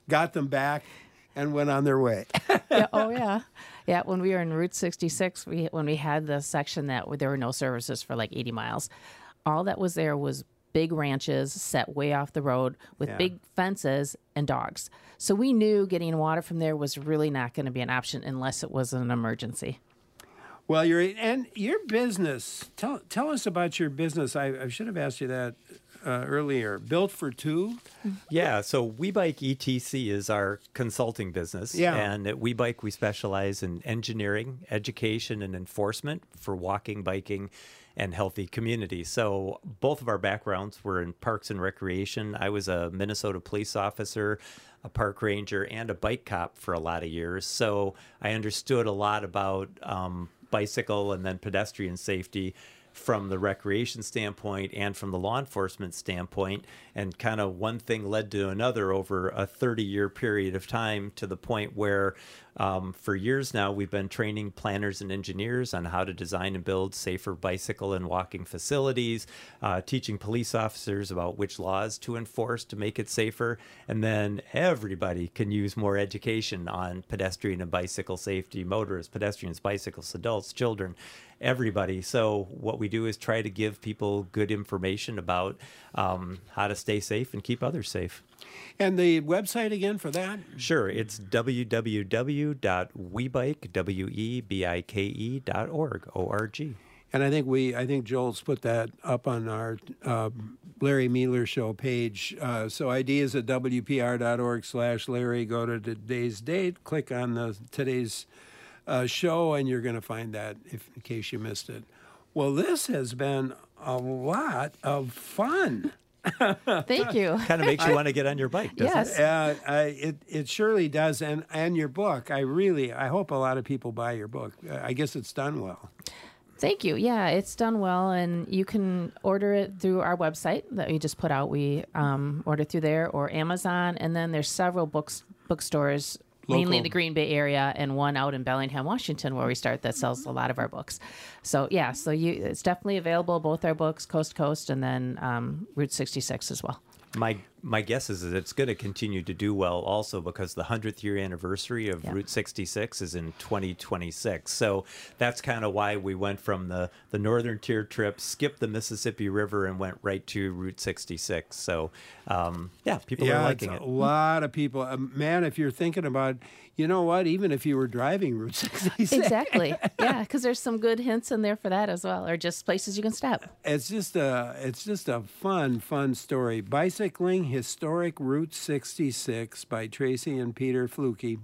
got them back, and went on their way. Yeah, oh yeah, yeah. When we were in Route sixty-six, we when we had the section that there were no services for like eighty miles, all that was there was big ranches set way off the road with Yeah. big fences and dogs. So we knew getting water from there was really not going to be an option unless it was an emergency. Well, your and your business. Tell tell us about your business. I, I should have asked you that uh, earlier. Built for Two. Yeah, so WeBike E T C is our consulting business. Yeah. And at WeBike, we specialize in engineering, education, and enforcement for walking, biking, and healthy communities. So both of our backgrounds were in parks and recreation. I was a Minnesota police officer, a park ranger, and a bike cop for a lot of years. So I understood a lot about um, bicycle and then pedestrian safety from the recreation standpoint and from the law enforcement standpoint. And kind of one thing led to another over a thirty year period of time, to the point where um, for years now we've been training planners and engineers on how to design and build safer bicycle and walking facilities, uh, teaching police officers about which laws to enforce to make it safer. And then everybody can use more education on pedestrian and bicycle safety, motorists, pedestrians, bicyclists, adults, children, everybody. So what we do is try to give people good information about um, how to stay safe and keep others safe. And the website again for that? Sure, it's w w w dot webike, W E B I K E dot org, O R G. And I think we, I think Joel's put that up on our uh, Larry Mealer Show page. Uh, so ideas at W P R dot org slash Larry. Go to today's date, click on the today's uh, show, and you're going to find that if in case you missed it. Well, this has been a lot of fun. Thank you. Kind of makes you want to get on your bike, doesn't Yes. it? Uh, I, it it surely does, and and your book. I really, I hope a lot of people buy your book. Uh, I guess it's done well. Thank you. Yeah, it's done well, and you can order it through our website that we just put out. We um, order through there or Amazon, and then there's several books bookstores, mainly Local. in the Green Bay area, and one out in Bellingham, Washington, where we start that sells a lot of our books. So yeah, so you it's definitely available, both our books, coast to coast, and then um, Route sixty-six as well. My my guess is that it's going to continue to do well also because the hundredth year anniversary of Yeah. Route sixty-six is in twenty twenty-six. So that's kind of why we went from the, the northern tier trip, skipped the Mississippi River, and went right to Route sixty-six. So, um, yeah, people yeah, are liking it's it. a lot of people. Uh, man, if you're thinking about, you know what, even if you were driving Route sixty-six. Exactly. Yeah, because there's some good hints in there for that as well, or just places you can stop. It's just a, it's just a fun, fun story. Bicycling Historic Route sixty-six by Tracy and Peter Fluke.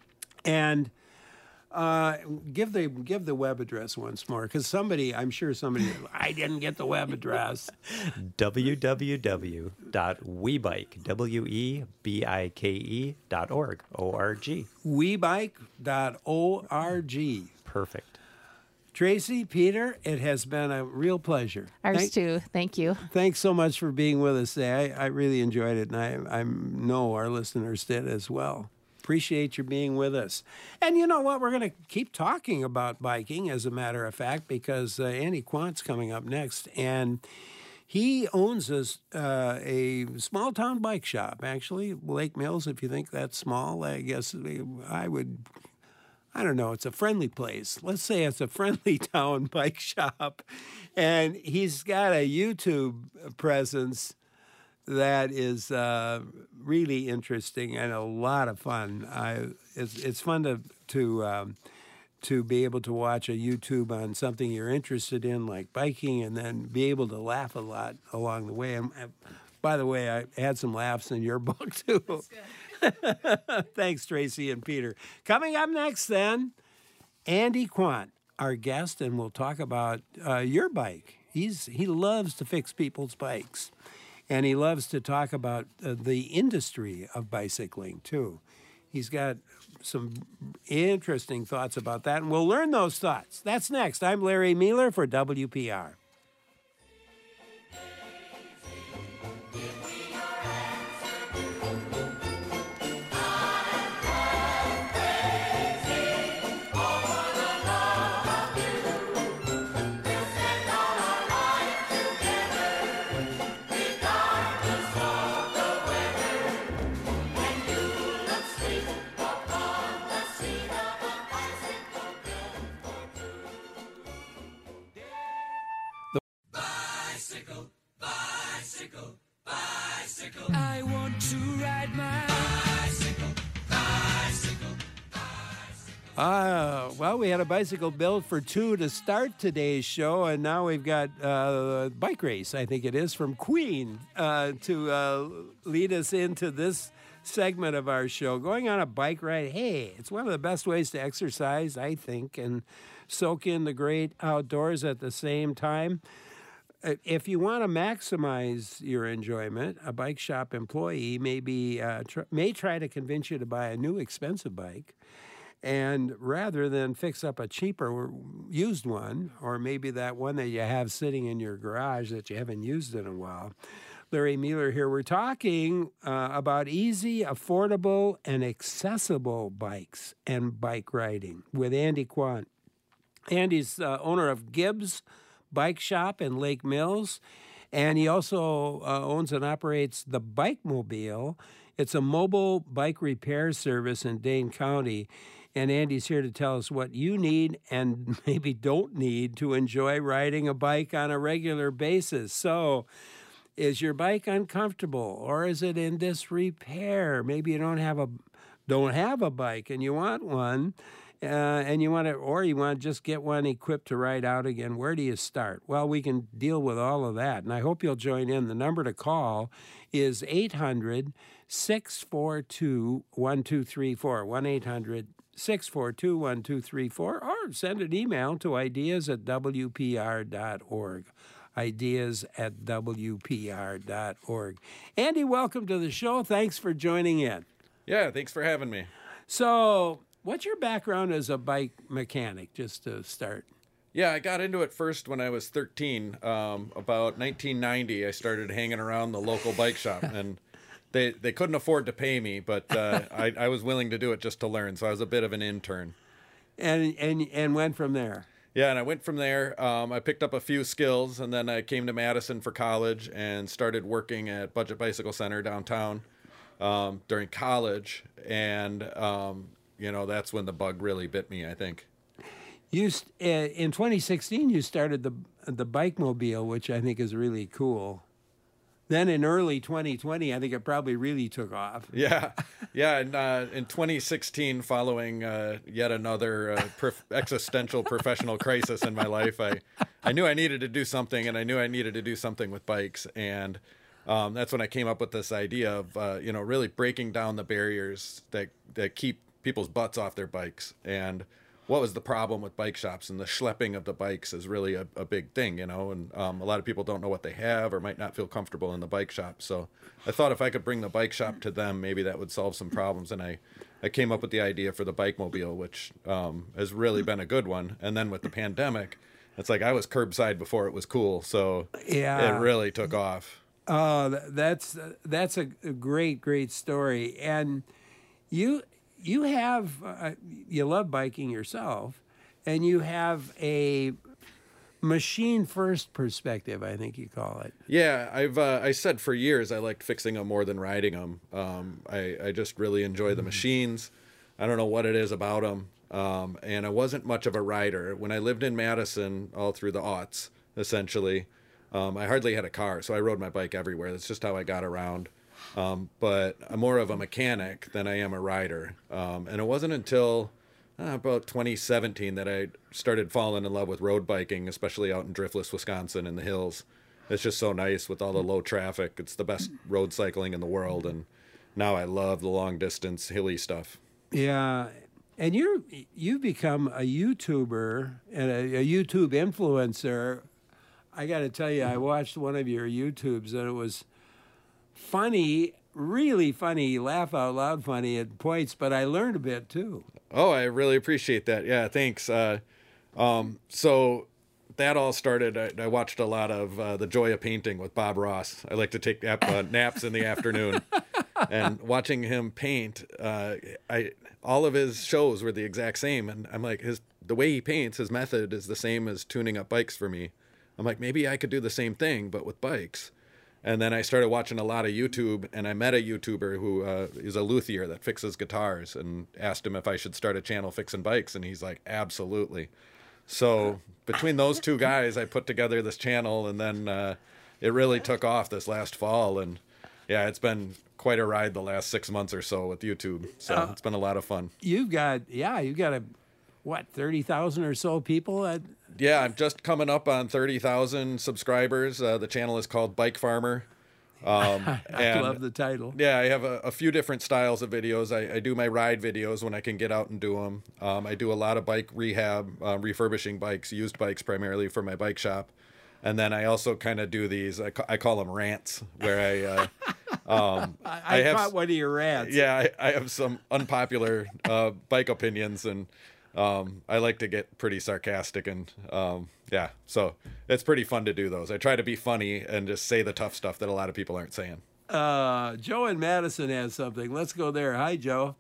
And uh, give the give the web address once more, because somebody, I'm sure somebody, I didn't get the web address. w w w dot webike, W E B I K E dot org, O R G. webike dot org. Perfect. Tracy, Peter, it has been a real pleasure. Ours Thank- too. Thank you. Thanks so much for being with us today. I, I really enjoyed it, and I, I know our listeners did as well. Appreciate your being with us. And you know what? We're going to keep talking about biking, as a matter of fact, because uh, Andy Quant's coming up next. And he owns a, uh, a small-town bike shop, actually. Lake Mills, if you think that's small, I guess I would... I don't know, it's a friendly place. Let's say it's a friendly town bike shop. And he's got a YouTube presence that is uh, really interesting and a lot of fun. I, it's, it's fun to to um, to be able to watch a YouTube on something you're interested in, like biking, and then be able to laugh a lot along the way. And uh, by the way, I had some laughs in your book, too. That's good. Thanks, Tracy and Peter. Coming up next, then, Andy Quant, our guest, and we'll talk about uh, your bike. He's he loves to fix people's bikes, and he loves to talk about uh, the industry of bicycling, too. He's got some interesting thoughts about that, and we'll learn those thoughts. That's next. I'm Larry Mealer for W P R. bicycle. I want to ride my bicycle, bicycle, bicycle. Uh, well, we had a bicycle built for two to start today's show, and now we've got uh, a bike race, I think it is, from Queen uh, to uh, lead us into this segment of our show. Going on a bike ride, hey, it's one of the best ways to exercise, I think, and soak in the great outdoors at the same time. If you want to maximize your enjoyment, a bike shop employee may, be, uh, tr- may try to convince you to buy a new expensive bike, and rather than fix up a cheaper used one, or maybe that one that you have sitting in your garage that you haven't used in a while. Larry Mueller here. We're talking uh, about easy, affordable, and accessible bikes and bike riding with Andy Quant. Andy's uh, owner of Gibbs Bike Shop in Lake Mills, and he also uh, owns and operates the Bike Mobile. It's a mobile bike repair service in Dane County, and Andy's here to tell us what you need and maybe don't need to enjoy riding a bike on a regular basis. So, is your bike uncomfortable, or is it in disrepair? Maybe you don't have a don't have a bike and you want one. Uh, and you want to, or you want to just get one equipped to ride out again. Where do you start? Well, we can deal with all of that, and I hope you'll join in. The number to call is eight hundred, six four two, one two three four, one eight hundred, six four two, one two three four, or send an email to ideas at w p r dot org. ideas at w p r dot org. Andy, welcome to the show. Thanks for joining in. Yeah, thanks for having me. So, what's your background as a bike mechanic, just to start? Yeah, I got into it first when I was thirteen. Um, about nineteen ninety, I started hanging around the local bike shop, and they they couldn't afford to pay me, but uh, I, I was willing to do it just to learn, so I was a bit of an intern. And and and went from there. Yeah, and I went from there. Um, I picked up a few skills, and then I came to Madison for college and started working at Budget Bicycle Center downtown um, during college, and um, you know, that's when the bug really bit me, I think. You uh, in twenty sixteen, you started the the Bike Mobile, which I think is really cool. Then in early twenty twenty, I think it probably really took off. Yeah, yeah. And uh, in twenty sixteen, following uh, yet another uh, prof- existential professional crisis in my life, I, I knew I needed to do something, and I knew I needed to do something with bikes. And um, that's when I came up with this idea of, uh, you know, really breaking down the barriers that, that keep people's butts off their bikes. And what was the problem with bike shops, and the schlepping of the bikes is really a, a big thing, you know, and um, a lot of people don't know what they have or might not feel comfortable in the bike shop. So I thought if I could bring the bike shop to them, maybe that would solve some problems. And I, I came up with the idea for the Bike Mobile, which um, has really been a good one. And then with the pandemic, it's like I was curbside before it was cool. So yeah, it really took off. Oh, that's that's a great, great story. And you you have uh, you love biking yourself, and you have a machine first perspective, I think you call it. Yeah, I've uh, I said for years I liked fixing them more than riding them. Um, I I just really enjoy the machines. I don't know what it is about them. Um, and I wasn't much of a rider when I lived in Madison all through the aughts, essentially. Um, I hardly had a car, so I rode my bike everywhere. That's just how I got around. Um, but I'm more of a mechanic than I am a rider. Um, and it wasn't until uh, about twenty seventeen that I started falling in love with road biking, especially out in Driftless, Wisconsin in the hills. It's just so nice with all the low traffic. It's the best road cycling in the world. And now I love the long distance hilly stuff. Yeah. And you're, you've become a YouTuber and a, a YouTube influencer. I got to tell you, I watched one of your YouTubes, and it was funny, really funny, laugh out loud funny at points, but I learned a bit too. Oh, I really appreciate that. Yeah, thanks. Uh, um, so that all started, I, I watched a lot of uh, The Joy of Painting with Bob Ross. I like to take nap, uh, naps in the afternoon. And watching him paint, uh, I all of his shows were the exact same. And I'm like, his the way he paints, his method is the same as tuning up bikes for me. I'm like, maybe I could do the same thing, but with bikes. And then I started watching a lot of YouTube, and I met a YouTuber who uh, is a luthier that fixes guitars, and asked him if I should start a channel fixing bikes, and he's like, absolutely. So between those two guys, I put together this channel, and then uh, it really took off this last fall, and yeah, it's been quite a ride the last six months or so with YouTube. So Uh, it's been a lot of fun. You've got, yeah, you've got a, what, thirty thousand or so people at, Yeah, I'm just coming up on thirty thousand subscribers. Uh, the channel is called Bike Farmer. Um, I and love the title. Yeah, I have a, a few different styles of videos. I, I do my ride videos when I can get out and do them. Um, I do a lot of bike rehab, uh, refurbishing bikes, used bikes primarily for my bike shop. And then I also kind of do these, I, ca- I call them rants, where I... Uh, um, I, I, have, caught one of your rants. Yeah, I, I have some unpopular uh, bike opinions, and um, I like to get pretty sarcastic, and um, yeah, so it's pretty fun to do those. I try to be funny and just say the tough stuff that a lot of people aren't saying. Uh, Joe in Madison has something. Let's go there. Hi, Joe.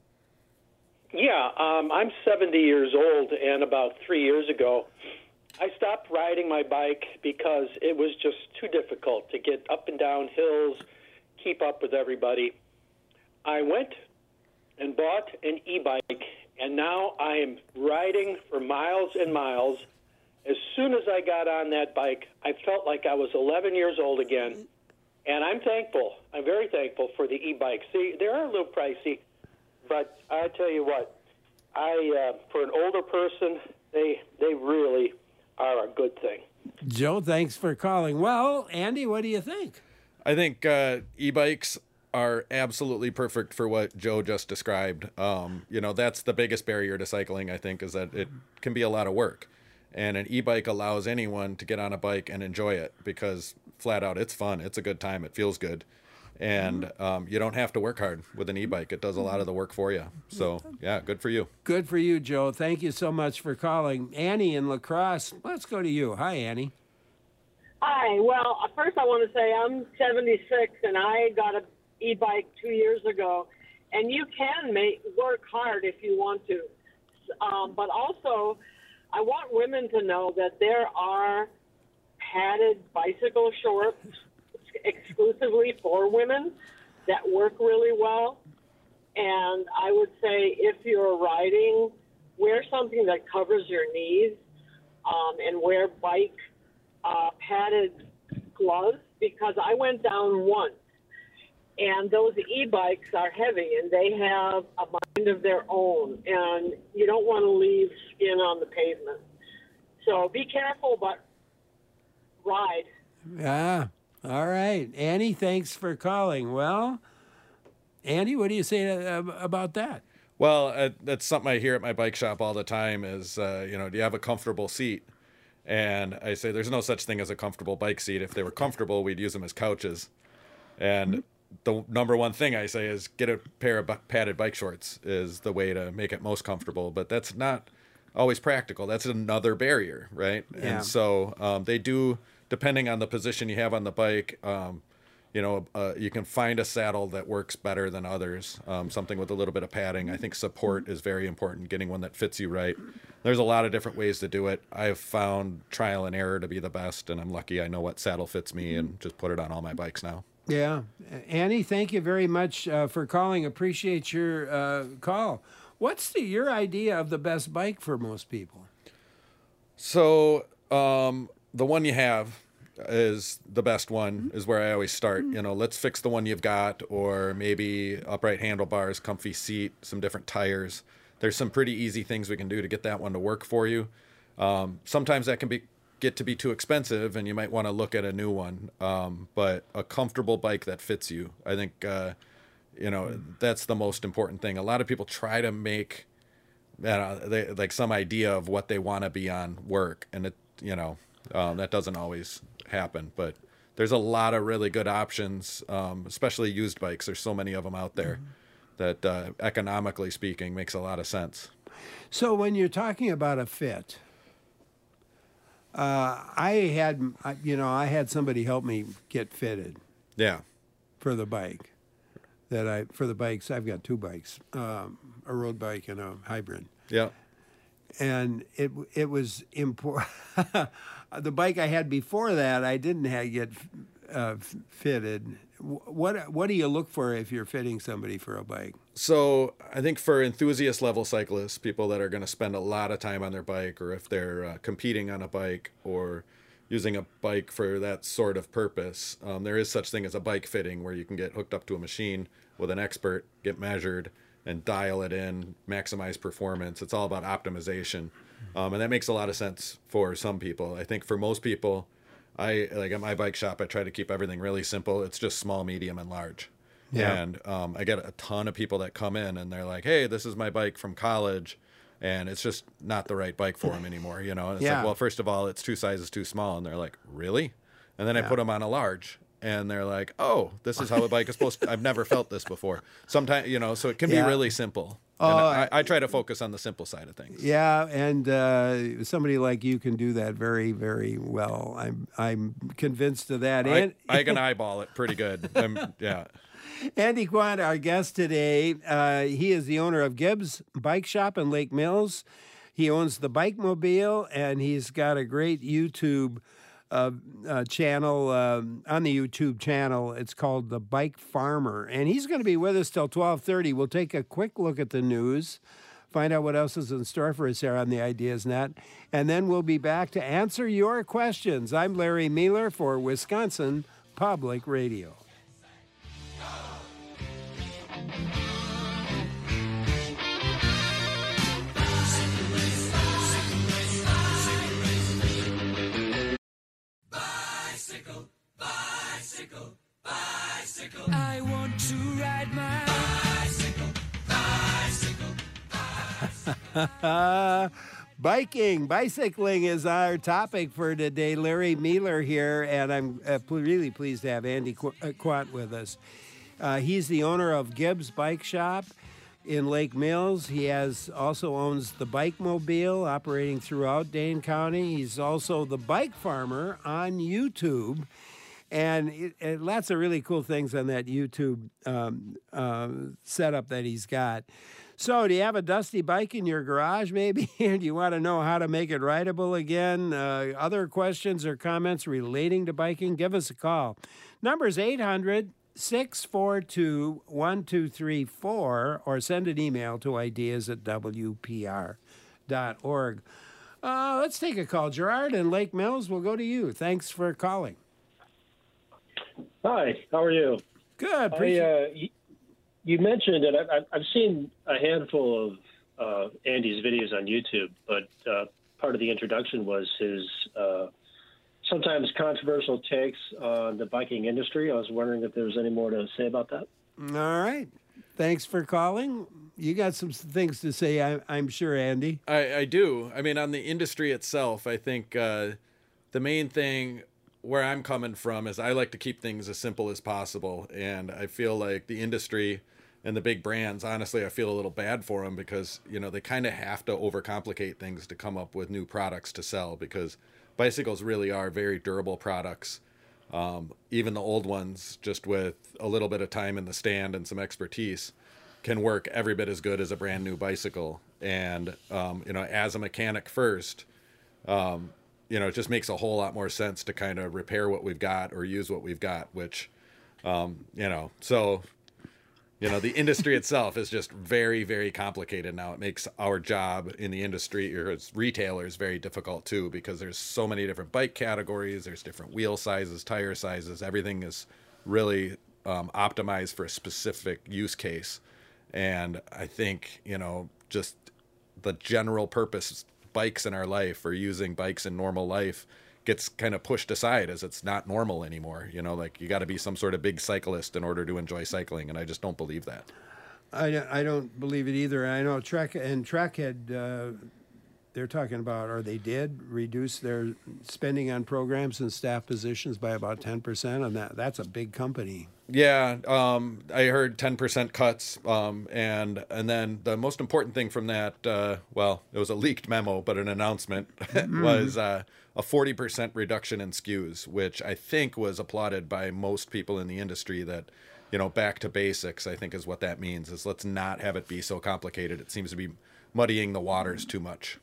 Yeah, um, I'm seventy years old, and about three years ago, I stopped riding my bike because it was just too difficult to get up and down hills, keep up with everybody. I went and bought an e-bike, and now I am riding for miles and miles. As soon as I got on that bike, I felt like I was eleven years old again, and I'm thankful. I'm very thankful for the e-bike. See, they are a little pricey, but I tell you what, I uh, for an older person, they they really are a good thing. Joe, thanks for calling. Well, Andy, what do you think? I think uh, e-bikes are absolutely perfect for what Joe just described. Um, you know, that's the biggest barrier to cycling, I think, is that it can be a lot of work. And an e-bike allows anyone to get on a bike and enjoy it because flat out, it's fun. It's a good time. It feels good. And um, you don't have to work hard with an e-bike. It does a lot of the work for you. So, yeah, good for you. Good for you, Joe. Thank you so much for calling. Annie in La Crosse, let's go to you. Hi, Annie. Hi. Well, first I want to say I'm seventy-six, and I got an e-bike two years ago. And you can make work hard if you want to. Um, but also, I want women to know that there are padded bicycle shorts exclusively for women that work really well. And I would say if you're riding, wear something that covers your knees um, and wear bike uh, padded gloves, because I went down once. And those e-bikes are heavy, and they have a mind of their own, and you don't want to leave skin on the pavement. So be careful, but ride. Yeah. All right. Annie, thanks for calling. Well, Andy, what do you say uh, about that? Well, uh, that's something I hear at my bike shop all the time is, uh, you know, do you have a comfortable seat? And I say there's no such thing as a comfortable bike seat. If they were comfortable, we'd use them as couches. And the number one thing I say is get a pair of padded bike shorts is the way to make it most comfortable. But that's not always practical. That's another barrier, right? Yeah. And so um, they do, depending on the position you have on the bike, um, you know, uh, you can find a saddle that works better than others, um, something with a little bit of padding. I think support is very important, getting one that fits you right. There's a lot of different ways to do it. I've found trial and error to be the best, and I'm lucky I know what saddle fits me and just put it on all my bikes now. Yeah. Annie, thank you very much uh, for calling. Appreciate your uh, call. What's the, your idea of the best bike for most people? So um, the one you have is the best one, is where I always start. You know, let's fix the one you've got, or maybe upright handlebars, comfy seat, some different tires. There's some pretty easy things we can do to get that one to work for you. Um, sometimes that can be get to be too expensive, and you might want to look at a new one. Um, but a comfortable bike that fits you, I think, uh, you know, that's the most important thing. A lot of people try to make, you know, they, like some idea of what they want to be on work, and it, you know, um, that doesn't always happen. But there's a lot of really good options, um, especially used bikes. There's so many of them out there that, uh, economically speaking, makes a lot of sense. So when you're talking about a fit, uh, I had, you know, I had somebody help me get fitted. Yeah. For the bike that I, for the bikes, I've got two bikes, um, a road bike and a hybrid. Yeah. And it it was important. The bike I had before that, I didn't have get uh, fitted. What what do you look for if you're fitting somebody for a bike? So I think for enthusiast level cyclists, people that are going to spend a lot of time on their bike, or if they're uh, competing on a bike, or using a bike for that sort of purpose. Um, there is such thing as a bike fitting where you can get hooked up to a machine with an expert, get measured, and dial it in, maximize performance. It's all about optimization. Um, and that makes a lot of sense for some people. I think for most people, I like at my bike shop, I try to keep everything really simple. It's just small, medium, and large. Yeah. And um, I get a ton of people that come in and they're like, hey, this is my bike from college. And it's just not the right bike for them anymore, you know? And it's Yeah. like, well, first of all, it's two sizes too small. And they're like, really? And then I Yeah. put them on a large. And they're like, oh, this is how a bike is supposed to. I've never felt this before. Sometimes, you know, so it can Yeah. be really simple. Oh, and I, I try to focus on the simple side of things. Yeah, and uh, somebody like you can do that very, very well. I'm I'm convinced of that. I, And, I can eyeball it pretty good. I'm, yeah. Andy Quant, our guest today, uh, he is the owner of Gibbs Bike Shop in Lake Mills. He owns the Bike Mobile, and he's got a great YouTube uh, uh, channel um, on the YouTube channel. It's called The Bike Farmer, and he's going to be with us till twelve thirty. We'll take a quick look at the news, find out what else is in store for us here on the Ideas Net, and then we'll be back to answer your questions. I'm Larry Mueller for Wisconsin Public Radio. Bicycle, bicycle, bicycle. I want to ride my bicycle, bicycle, bicycle. Biking, bicycling is our topic for today. Larry Mueller here, and I'm uh, pl- really pleased to have Andy Qu- uh, Quant with us. Uh, he's the owner of Gibbs Bike Shop in Lake Mills. He has also owns the Bike Mobile, operating throughout Dane County. He's also the Bike Farmer on YouTube, and it, it, lots of really cool things on that YouTube um, uh, setup that he's got. So, do you have a dusty bike in your garage, maybe, and you want to know how to make it rideable again? Uh, other questions or comments relating to biking? Give us a call. Number's eight hundred, six four two, one two three four, or send an email to ideas at w p r dot org. Uh, let's take a call. Gerard in Lake Mills, we'll go to you. Thanks for calling. Hi, how are you? Good. I, Appreciate uh, y- you mentioned it. I, I've seen a handful of uh, Andy's videos on YouTube, but uh, part of the introduction was his uh, sometimes controversial takes on the biking industry. I was wondering if there was any more to say about that. All right. Thanks for calling. You got some things to say, I, I'm sure, Andy. I, I do. I mean, on the industry itself, I think uh, the main thing where I'm coming from is I like to keep things as simple as possible. And I feel like the industry and the big brands, honestly, I feel a little bad for them because, you know, they kind of have to overcomplicate things to come up with new products to sell, because bicycles really are very durable products. Um, even the old ones, just with a little bit of time in the stand and some expertise, can work every bit as good as a brand new bicycle. And, um, you know, as a mechanic first, um, you know, it just makes a whole lot more sense to kind of repair what we've got or use what we've got, which, um, you know, so, you know, the industry itself is just very, very complicated now. It makes our job in the industry or as retailers very difficult too, because there's so many different bike categories. There's different wheel sizes, tire sizes. Everything is really um, optimized for a specific use case. And I think, you know, just the general purpose bikes in our life or using bikes in normal life gets kind of pushed aside as it's not normal anymore. You know, like you got to be some sort of big cyclist in order to enjoy cycling. And I just don't believe that. I, I don't believe it either. I know Trek and Trek had, uh, they're talking about, or they did reduce their spending on programs and staff positions by about ten percent on that. That's a big company. Yeah, um, I heard ten percent cuts, um, and and then the most important thing from that, uh, well, it was a leaked memo, but an announcement mm-hmm. was uh, a forty percent reduction in S K Us, which I think was applauded by most people in the industry. That, you know, back to basics, I think is what that means, is let's not have it be so complicated. It seems to be muddying the waters too much.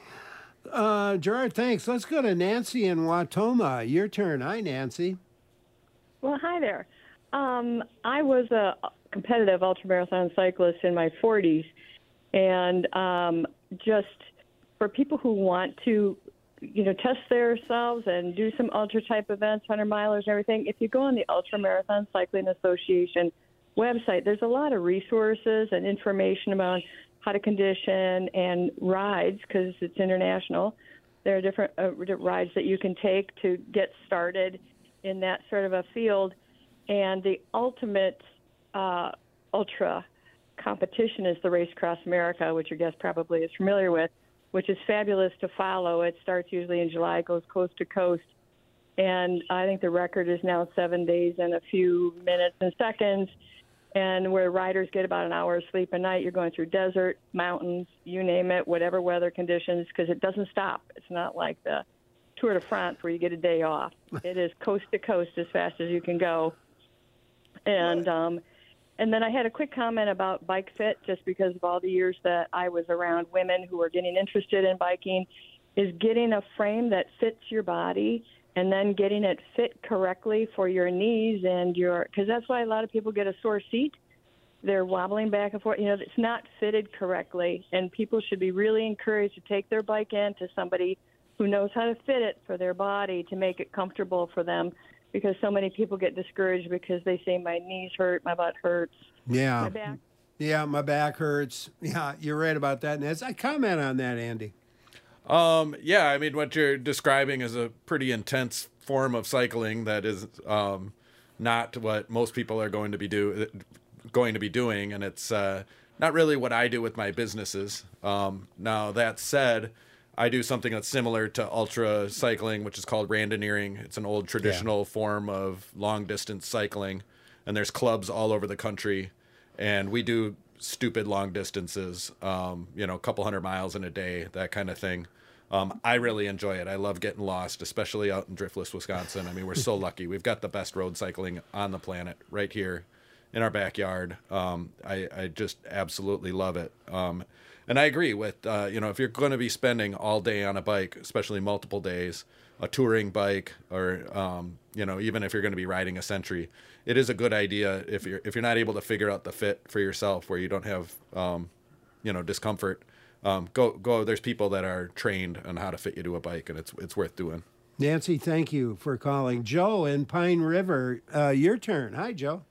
Uh, Gerard, thanks. Let's go to Nancy in Wautoma. Your turn. Hi, Nancy. Well, hi there. Um, I was a competitive ultramarathon cyclist in my forties, and um, just for people who want to you know, test themselves and do some ultra type events, hundred milers and everything. If you go on the Ultra Marathon Cycling Association website, there's a lot of resources and information about how to condition and rides, because it's international. There are different uh, rides that you can take to get started in that sort of a field. And the ultimate uh, ultra competition is the Race Across America, which your guest probably is familiar with, which is fabulous to follow. It starts usually in July, goes coast to coast. And I think the record is now seven days and a few minutes and seconds. And where riders get about an hour of sleep a night, you're going through desert, mountains, you name it, whatever weather conditions, because it doesn't stop. It's not like the Tour de France where you get a day off. It is coast to coast as fast as you can go. And um, and then I had a quick comment about Bike Fit, just because of all the years that I was around women who were getting interested in biking, is getting a frame that fits your body and then getting it fit correctly for your knees and your, because that's why a lot of people get a sore seat. They're wobbling back and forth. You know, it's not fitted correctly, and people should be really encouraged to take their bike in to somebody who knows how to fit it for their body to make it comfortable for them, because so many people get discouraged because they say, my knees hurt, my butt hurts. Yeah. My back. Yeah, my back hurts. Yeah, you're right about that. And as I comment on that, Andy. Um, yeah, I mean, what you're describing is a pretty intense form of cycling that is um, not what most people are going to be do going to be doing, and it's uh, not really what I do with my businesses. Um, now, that said, I do something that's similar to ultra cycling, which is called randoneering. It's an old traditional yeah. form of long distance cycling, and there's clubs all over the country, and we do stupid long distances, um, you know, a couple hundred miles in a day, that kind of thing. Um, I really enjoy it. I love getting lost, especially out in Driftless, Wisconsin. I mean, we're so lucky. We've got the best road cycling on the planet right here in our backyard. Um, I, I just absolutely love it. Um, and I agree with, uh, you know, if you're going to be spending all day on a bike, especially multiple days, a touring bike, or, um, you know, even if you're going to be riding a Century, it is a good idea if you're if you're not able to figure out the fit for yourself, where you don't have, um, you know, discomfort. Um, go go. There's people that are trained on how to fit you to a bike, and it's it's worth doing. Nancy, thank you for calling. Joe in Pine River, uh, your turn. Hi, Joe.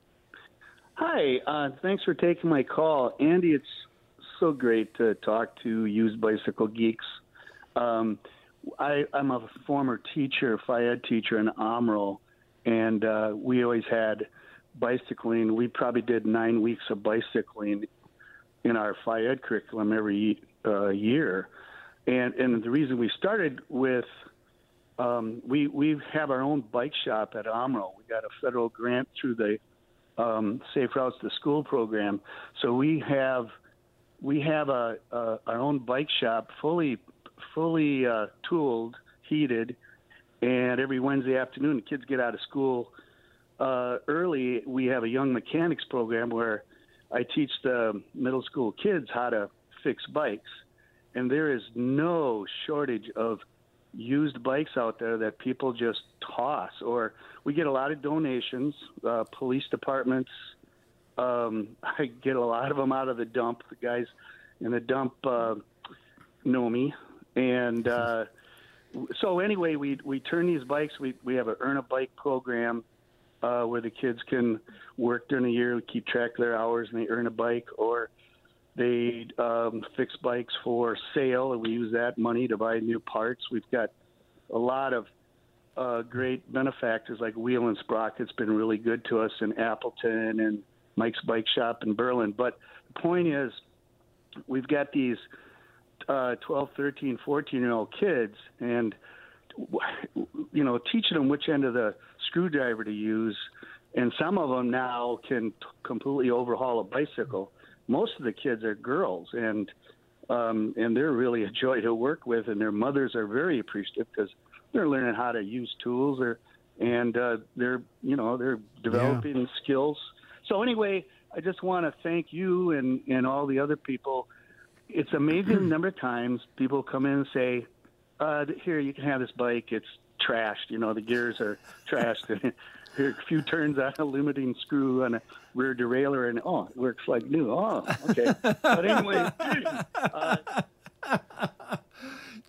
Hi. Uh, thanks for taking my call, Andy. It's so great to talk to used bicycle geeks. Um, I, I'm a former teacher, Phy Ed teacher in Omro, and uh, we always had bicycling. We probably did nine weeks of bicycling in our Phy Ed curriculum every uh, year. And and the reason we started with, um, we, we have our own bike shop at Omro. We got a federal grant through the um, Safe Routes to School program. So we have we have a, a our own bike shop, fully fully uh, tooled, heated, and every Wednesday afternoon the kids get out of school uh, early. We have a young mechanics program where I teach the middle school kids how to fix bikes, and there is no shortage of used bikes out there that people just toss. Or we get a lot of donations, uh, police departments. Um, I get a lot of them out of the dump. The guys in the dump uh, know me. And uh, so anyway, we we turn these bikes. We we have a earn a bike program uh, where the kids can work during the year, keep track of their hours, and they earn a bike, or they um, fix bikes for sale, and we use that money to buy new parts. We've got a lot of uh, great benefactors like Wheel and Sprocket's been really good to us in Appleton and Mike's Bike Shop in Berlin. But the point is, we've got these uh, twelve, thirteen, fourteen-year-old kids, and, you know, teaching them which end of the screwdriver to use. And some of them now can t- completely overhaul a bicycle. Most of the kids are girls, and um, and they're really a joy to work with, and their mothers are very appreciative because they're learning how to use tools, or and uh, they're you know they're developing yeah. skills. So anyway, I just want to thank you and, and all the other people. It's amazing the number of times people come in and say, uh, "Here, you can have this bike. It's trashed. You know, the gears are trashed." Here, a few turns on a limiting screw on a rear derailleur, and oh, it works like new. Oh, okay. But anyway, uh,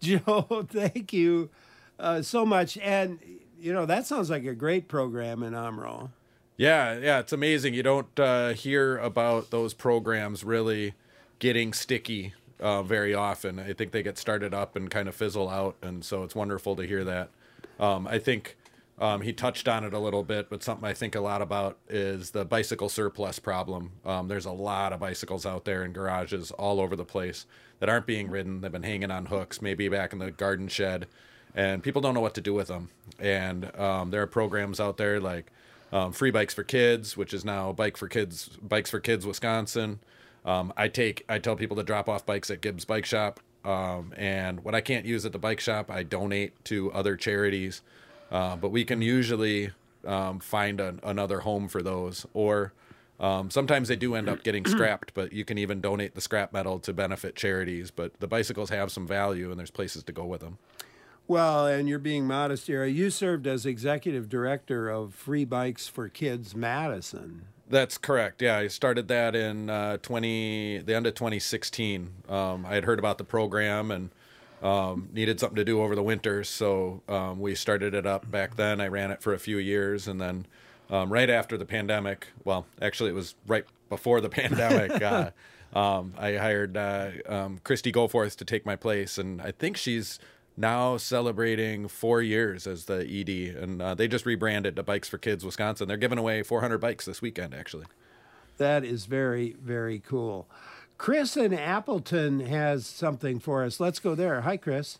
Joe, thank you uh, so much. And, you know, that sounds like a great program in Amarillo. Yeah, yeah, it's amazing. You don't uh, hear about those programs really getting sticky uh, very often. I think they get started up and kind of fizzle out, and so it's wonderful to hear that. Um, I think um, he touched on it a little bit, but something I think a lot about is the bicycle surplus problem. Um, there's a lot of bicycles out there in garages all over the place that aren't being ridden. They've been hanging on hooks, maybe back in the garden shed, and people don't know what to do with them. And um, there are programs out there like Um, Free Bikes for Kids, which is now Bike for Kids, Bikes for Kids Wisconsin. Um, I take, I tell people to drop off bikes at Gibbs Bike Shop, um, and what I can't use at the bike shop, I donate to other charities. Uh, but we can usually um, find a, another home for those, or um, sometimes they do end up getting scrapped. But you can even donate the scrap metal to benefit charities. But the bicycles have some value, and there's places to go with them. Well, and you're being modest here. You served as executive director of Free Bikes for Kids Madison. That's correct. Yeah, I started that in uh, twenty the end of twenty sixteen. Um, I had heard about the program and um, needed something to do over the winter, so um, we started it up back then. I ran it for a few years, and then um, right after the pandemic, well, actually it was right before the pandemic, uh, um, I hired uh, um, Christy Goforth to take my place, and I think she's now celebrating four years as the E D, and uh, they just rebranded to Bikes for Kids Wisconsin. They're giving away four hundred bikes this weekend, actually. That is very, very cool. Chris in Appleton has something for us. Let's go there. Hi, Chris.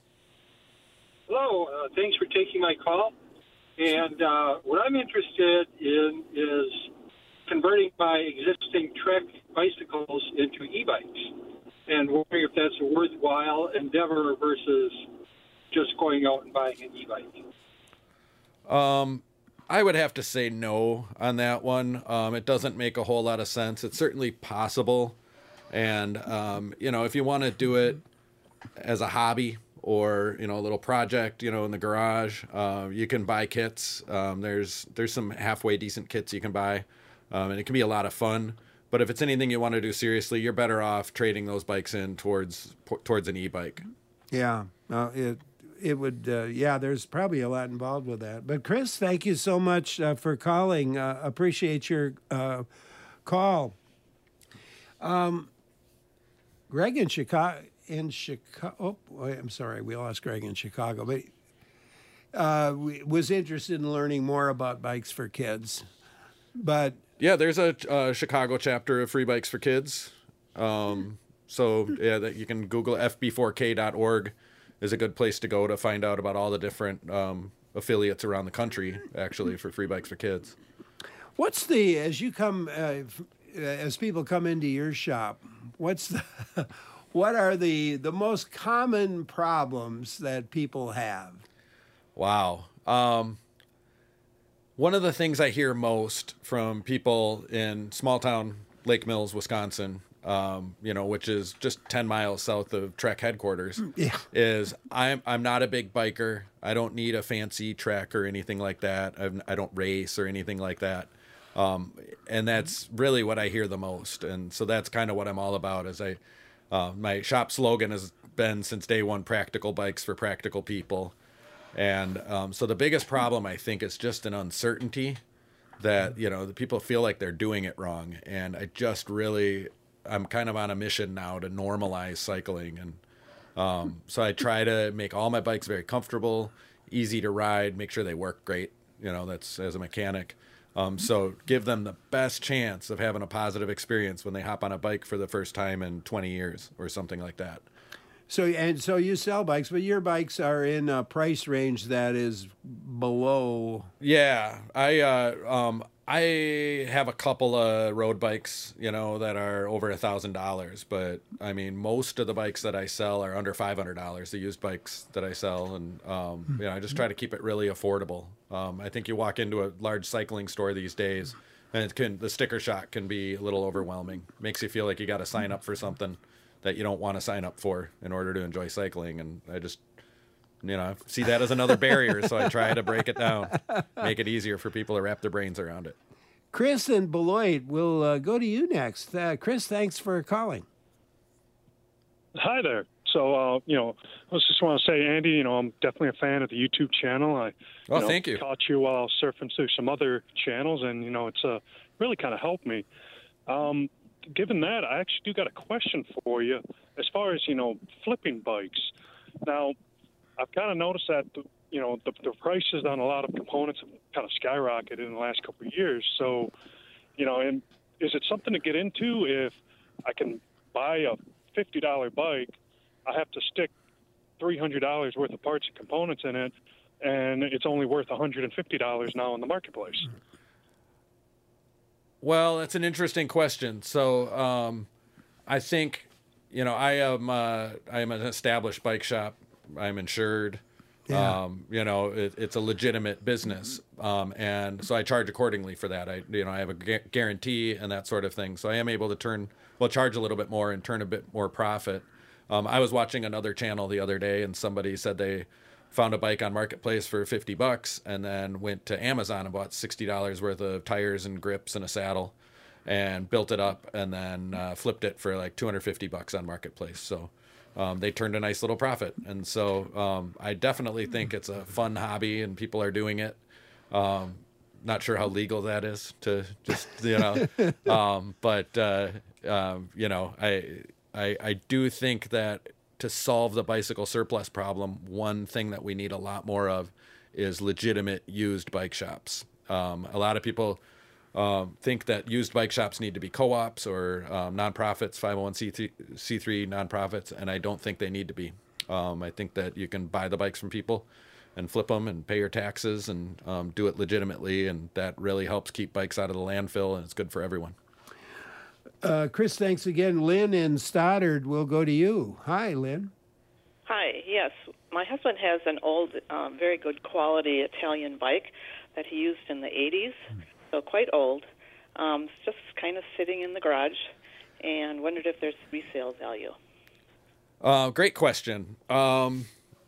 Hello. Uh, thanks for taking my call. And uh, what I'm interested in is converting my existing Trek bicycles into e-bikes, and wondering if that's a worthwhile endeavor versus just going out and buying an e-bike. Um, I would have to say no on that one. Um, it doesn't make a whole lot of sense. It's certainly possible. And, um, you know, if you want to do it as a hobby or, you know, a little project, you know, in the garage, uh, you can buy kits. Um, there's, there's some halfway decent kits you can buy. Um, and it can be a lot of fun. But if it's anything you want to do seriously, you're better off trading those bikes in towards towards an e-bike. Yeah, uh, it it would. Uh, yeah, there's probably a lot involved with that. But Chris, thank you so much uh, for calling. Uh, appreciate your uh, call. Um, Greg in Chicago. In Chicago. Oh, I'm sorry, we lost Greg in Chicago, but uh, we, was interested in learning more about Bikes for Kids, but. Yeah, there's a uh, Chicago chapter of Free Bikes for Kids. Um, so yeah, that you can Google F B four K dot org is a good place to go to find out about all the different um, affiliates around the country, actually, for Free Bikes for Kids. What's the, as you come, uh, as people come into your shop, what's the, what are the, the most common problems that people have? Wow. Um, One of the things I hear most from people in small town Lake Mills, Wisconsin, um, you know, which is just ten miles south of Trek headquarters, yeah. is I'm I'm not a big biker. I don't need a fancy Trek or anything like that. I'm, I don't race or anything like that. Um, and that's really what I hear the most. And so that's kind of what I'm all about. Is I, uh, my shop slogan has been since day one, practical bikes for practical people. And um, so the biggest problem, I think, is just an uncertainty that, you know, the people feel like they're doing it wrong. And I just really, I'm kind of on a mission now to normalize cycling. And um, so I try to make all my bikes very comfortable, easy to ride, make sure they work great. You know, that's as a mechanic. Um, so give them the best chance of having a positive experience when they hop on a bike for the first time in twenty years or something like that. So and so you sell bikes, but your bikes are in a price range that is below. Yeah, I uh, um, I have a couple of road bikes, you know, that are over a thousand dollars. But I mean, most of the bikes that I sell are under five hundred dollars. The used bikes that I sell, and um, you know, I just try to keep it really affordable. Um, I think you walk into a large cycling store these days, and it can the sticker shock can be a little overwhelming. Makes you feel like you got to sign up for something that you don't want to sign up for in order to enjoy cycling. And I just, you know, see that as another barrier. So I try to break it down, make it easier for people to wrap their brains around it. Chris and Beloit, we'll uh, go to you next. Uh, Chris, thanks for calling. Hi there. So, uh, you know, I just want to say, Andy, you know, I'm definitely a fan of the YouTube channel. I Oh, know, thank you. caught you while I was surfing through some other channels, and, you know, it's uh, really kind of helped me. Um, given that, I actually do got a question for you as far as, you know, flipping bikes. Now, I've kind of noticed that, you know, the, the prices on a lot of components have kind of skyrocketed in the last couple of years. So, you know, and is it something to get into if I can buy a fifty dollar bike, I have to stick three hundred dollars worth of parts and components in it, and it's only worth one hundred fifty dollars now in the marketplace? Well, that's an interesting question. So, um, I think, you know, I am uh, I am an established bike shop. I'm insured. Yeah. Um, you know, it, it's a legitimate business, um, and so I charge accordingly for that. I, you know, I have a gu- guarantee and that sort of thing. So I am able to turn, well, charge a little bit more and turn a bit more profit. Um, I was watching another channel the other day, and somebody said they found a bike on Marketplace for fifty bucks, and then went to Amazon and bought sixty dollars worth of tires and grips and a saddle, and built it up, and then uh, flipped it for like two hundred fifty bucks on Marketplace. So. Um, they turned a nice little profit. And so um, I definitely think it's a fun hobby and people are doing it. Um, not sure how legal that is to just, you know, um, but, uh, um, you know, I, I, I do think that to solve the bicycle surplus problem, one thing that we need a lot more of is legitimate used bike shops. Um, a lot of people Um, think that used bike shops need to be co-ops or um, nonprofits, five oh one c three nonprofits, and I don't think they need to be. Um, I think that you can buy the bikes from people and flip them and pay your taxes and um, do it legitimately, and that really helps keep bikes out of the landfill, and it's good for everyone. Uh, Chris, thanks again. Lynn in Stoddard, we'll go to you. Hi, Lynn. Hi, yes. My husband has an old, um, very good quality Italian bike that he used in the eighties. So quite old, um, it's just kind of sitting in the garage, and wondered if there's resale value. Uh, great question. Um,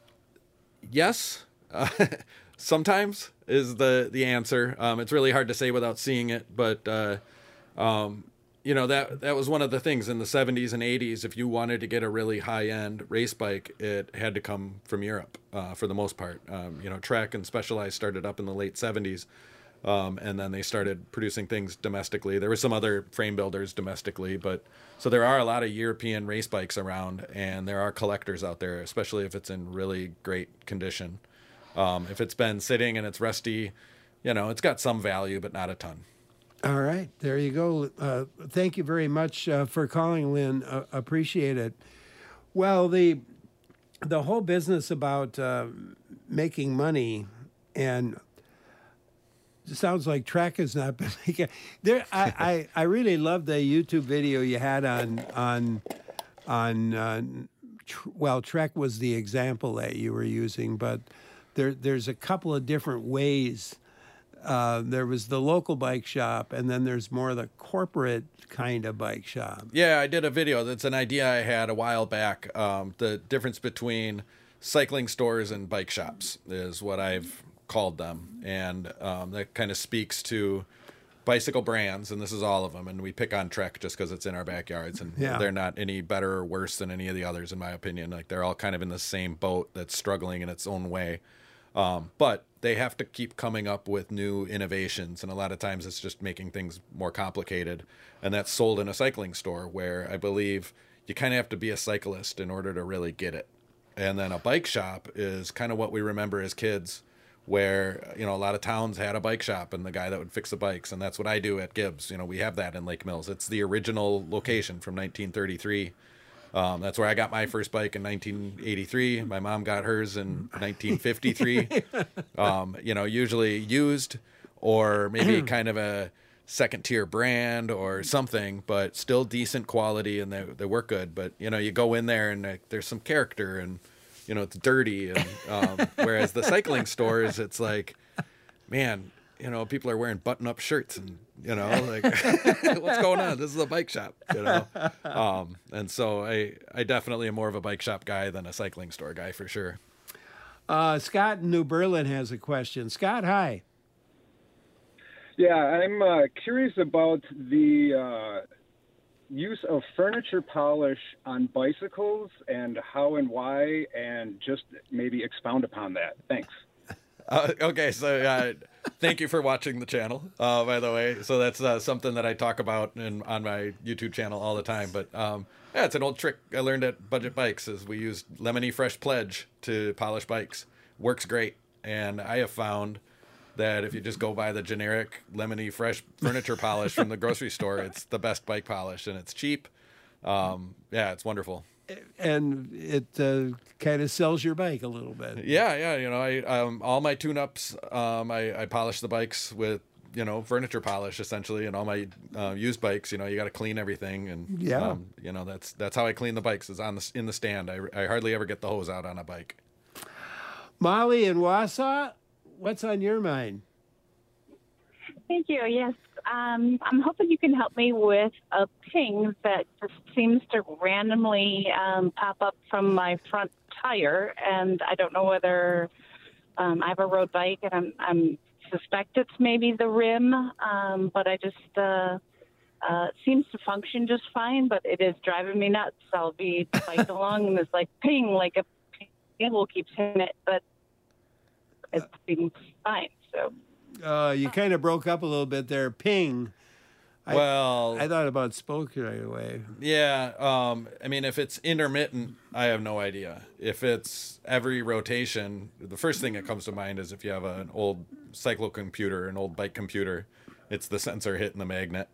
yes, uh, sometimes is the the answer. Um, it's really hard to say without seeing it, but uh, um, you know that that was one of the things in the seventies and eighties. If you wanted to get a really high end race bike, it had to come from Europe uh, for the most part. Um, you know, Trek and Specialized started up in the late seventies. Um, and then they started producing things domestically. There were some other frame builders domestically, but so there are a lot of European race bikes around, and there are collectors out there, especially if it's in really great condition. Um, if it's been sitting and it's rusty, you know, it's got some value, but not a ton. All right, there you go. Uh, thank you very much uh, for calling, Lynn. Uh, appreciate it. Well, the the whole business about uh, making money and it sounds like Trek has not been making. There, I, I, I really love the YouTube video you had on on on. Uh, tr- well, Trek was the example that you were using, but there there's a couple of different ways. Uh, there was the local bike shop, and then there's more the corporate kind of bike shop. Yeah, I did a video. That's an idea I had a while back. Um, the difference between cycling stores and bike shops is what I've called them, and um, that kind of speaks to bicycle brands, and this is all of them, and we pick on Trek just because it's in our backyards, and yeah. they're not any better or worse than any of the others in my opinion. Like, they're all kind of in the same boat that's struggling in its own way, um, but they have to keep coming up with new innovations, and a lot of times it's just making things more complicated, and that's sold in a cycling store where I believe you kind of have to be a cyclist in order to really get it. And then a bike shop is kind of what we remember as kids, where, you know, a lot of towns had a bike shop and the guy that would fix the bikes. And that's what I do at Gibbs. You know, we have that in Lake Mills. It's the original location from nineteen thirty-three. Um, that's where I got my first bike in nineteen eighty-three. My mom got hers in nineteen fifty-three. Um, you know, usually used or maybe kind of a second tier brand or something, but still decent quality, and they, they work good. But, you know, you go in there and uh, there's some character, and you know, it's dirty. And, um, whereas the cycling stores, it's like, man, you know, people are wearing button-up shirts and, you know, like, what's going on? This is a bike shop, you know? Um, and so I, I definitely am more of a bike shop guy than a cycling store guy for sure. Uh, Scott in New Berlin has a question. Scott, hi. Yeah, I'm uh, curious about the uh, use of furniture polish on bicycles and how and why, and just maybe expound upon that. Thanks. Uh, okay, so uh, thank you for watching the channel, uh, by the way. So that's uh, something that I talk about in, on my YouTube channel all the time. But um, yeah, it's an old trick I learned at Budget Bikes is we use Lemony Fresh Pledge to polish bikes. Works great. And I have found that if you just go buy the generic Lemony Fresh furniture polish from the grocery store, it's the best bike polish, and it's cheap. Um, yeah, it's wonderful. And it uh, kind of sells your bike a little bit. Yeah, yeah. You know, I um, all my tune-ups, um, I, I polish the bikes with, you know, furniture polish essentially, and all my uh, used bikes, you know, you got to clean everything, and yeah, um, you know, that's that's how I clean the bikes is on the in the stand. I, I hardly ever get the hose out on a bike. Molly in Wausau, what's on your mind? Thank you. Yes. Um, I'm hoping you can help me with a ping that just seems to randomly um, pop up from my front tire, and I don't know whether um, I have a road bike, and I'm, I'm suspect it's maybe the rim, um, but I just uh, uh, it seems to function just fine, but it is driving me nuts. I'll be biking along, and it's like ping, like a cable keeps hitting it, but it's being fine. So. Uh, you kind of broke up a little bit there. Ping. I, well, I thought about spoke right away. Yeah. Um, I mean, if it's intermittent, I have no idea. If it's every rotation, the first thing that comes to mind is if you have an old cyclo computer, an old bike computer, it's the sensor hitting the magnet.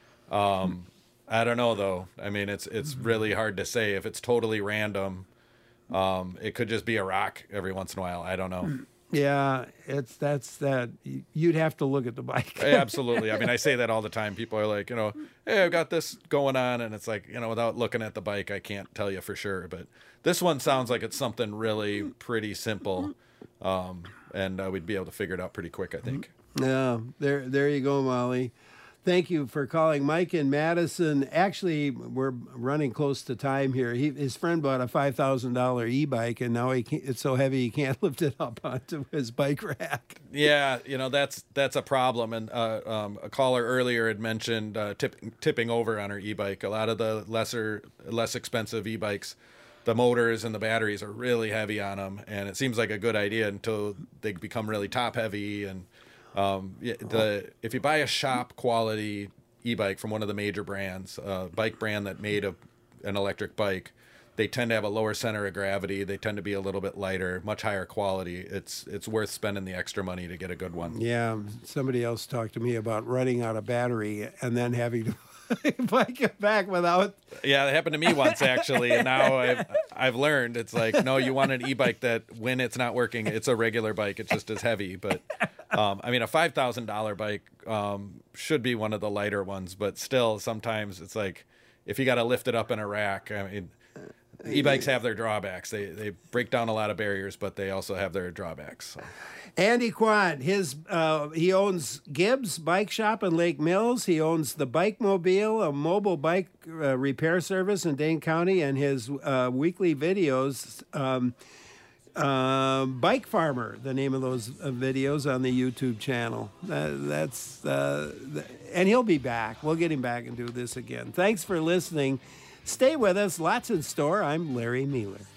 Um, I don't know though. I mean, it's it's really hard to say. If it's totally random, um, it could just be a rock every once in a while. I don't know. Yeah, it's that's that. You'd have to look at the bike. Absolutely. I mean, I say that all the time. People are like, you know, hey, I've got this going on, and it's like, you know, without looking at the bike, I can't tell you for sure. But this one sounds like it's something really pretty simple, um, and uh, we'd be able to figure it out pretty quick, I think. Yeah, there, there you go, Molly. Thank you for calling. Mike in Madison. Actually, we're running close to time here. He, his friend bought a five thousand dollars e-bike, and now he can't, it's so heavy he can't lift it up onto his bike rack. Yeah, you know, that's that's a problem. And uh, um, a caller earlier had mentioned uh, tip, tipping over on her e-bike. A lot of the lesser, less expensive e-bikes, the motors and the batteries are really heavy on them, and it seems like a good idea until they become really top-heavy. And Um, the if you buy a shop quality e-bike from one of the major brands, a bike brand that made a, an electric bike, they tend to have a lower center of gravity. They tend to be a little bit lighter, much higher quality. It's it's worth spending the extra money to get a good one. Yeah, somebody else talked to me about running out of battery and then having to bike it back without. Yeah, that happened to me once actually, and now I've I've learned it's like, no, you want an e-bike that when it's not working, it's a regular bike. It's just as heavy, but. Um, I mean, a five thousand dollars bike um, should be one of the lighter ones, but still, sometimes it's like if you got to lift it up in a rack. I mean, e-bikes have their drawbacks. They they break down a lot of barriers, but they also have their drawbacks. So. Andy Quan, his uh, he owns Gibbs Bike Shop in Lake Mills. He owns the Bike Mobile, a mobile bike uh, repair service in Dane County, and his uh, weekly videos. Um, Uh, Bike Farmer, the name of those uh, videos on the YouTube channel. Uh, that's uh, th- and he'll be back. We'll get him back and do this again. Thanks for listening. Stay with us. Lots in store. I'm Larry Mueller.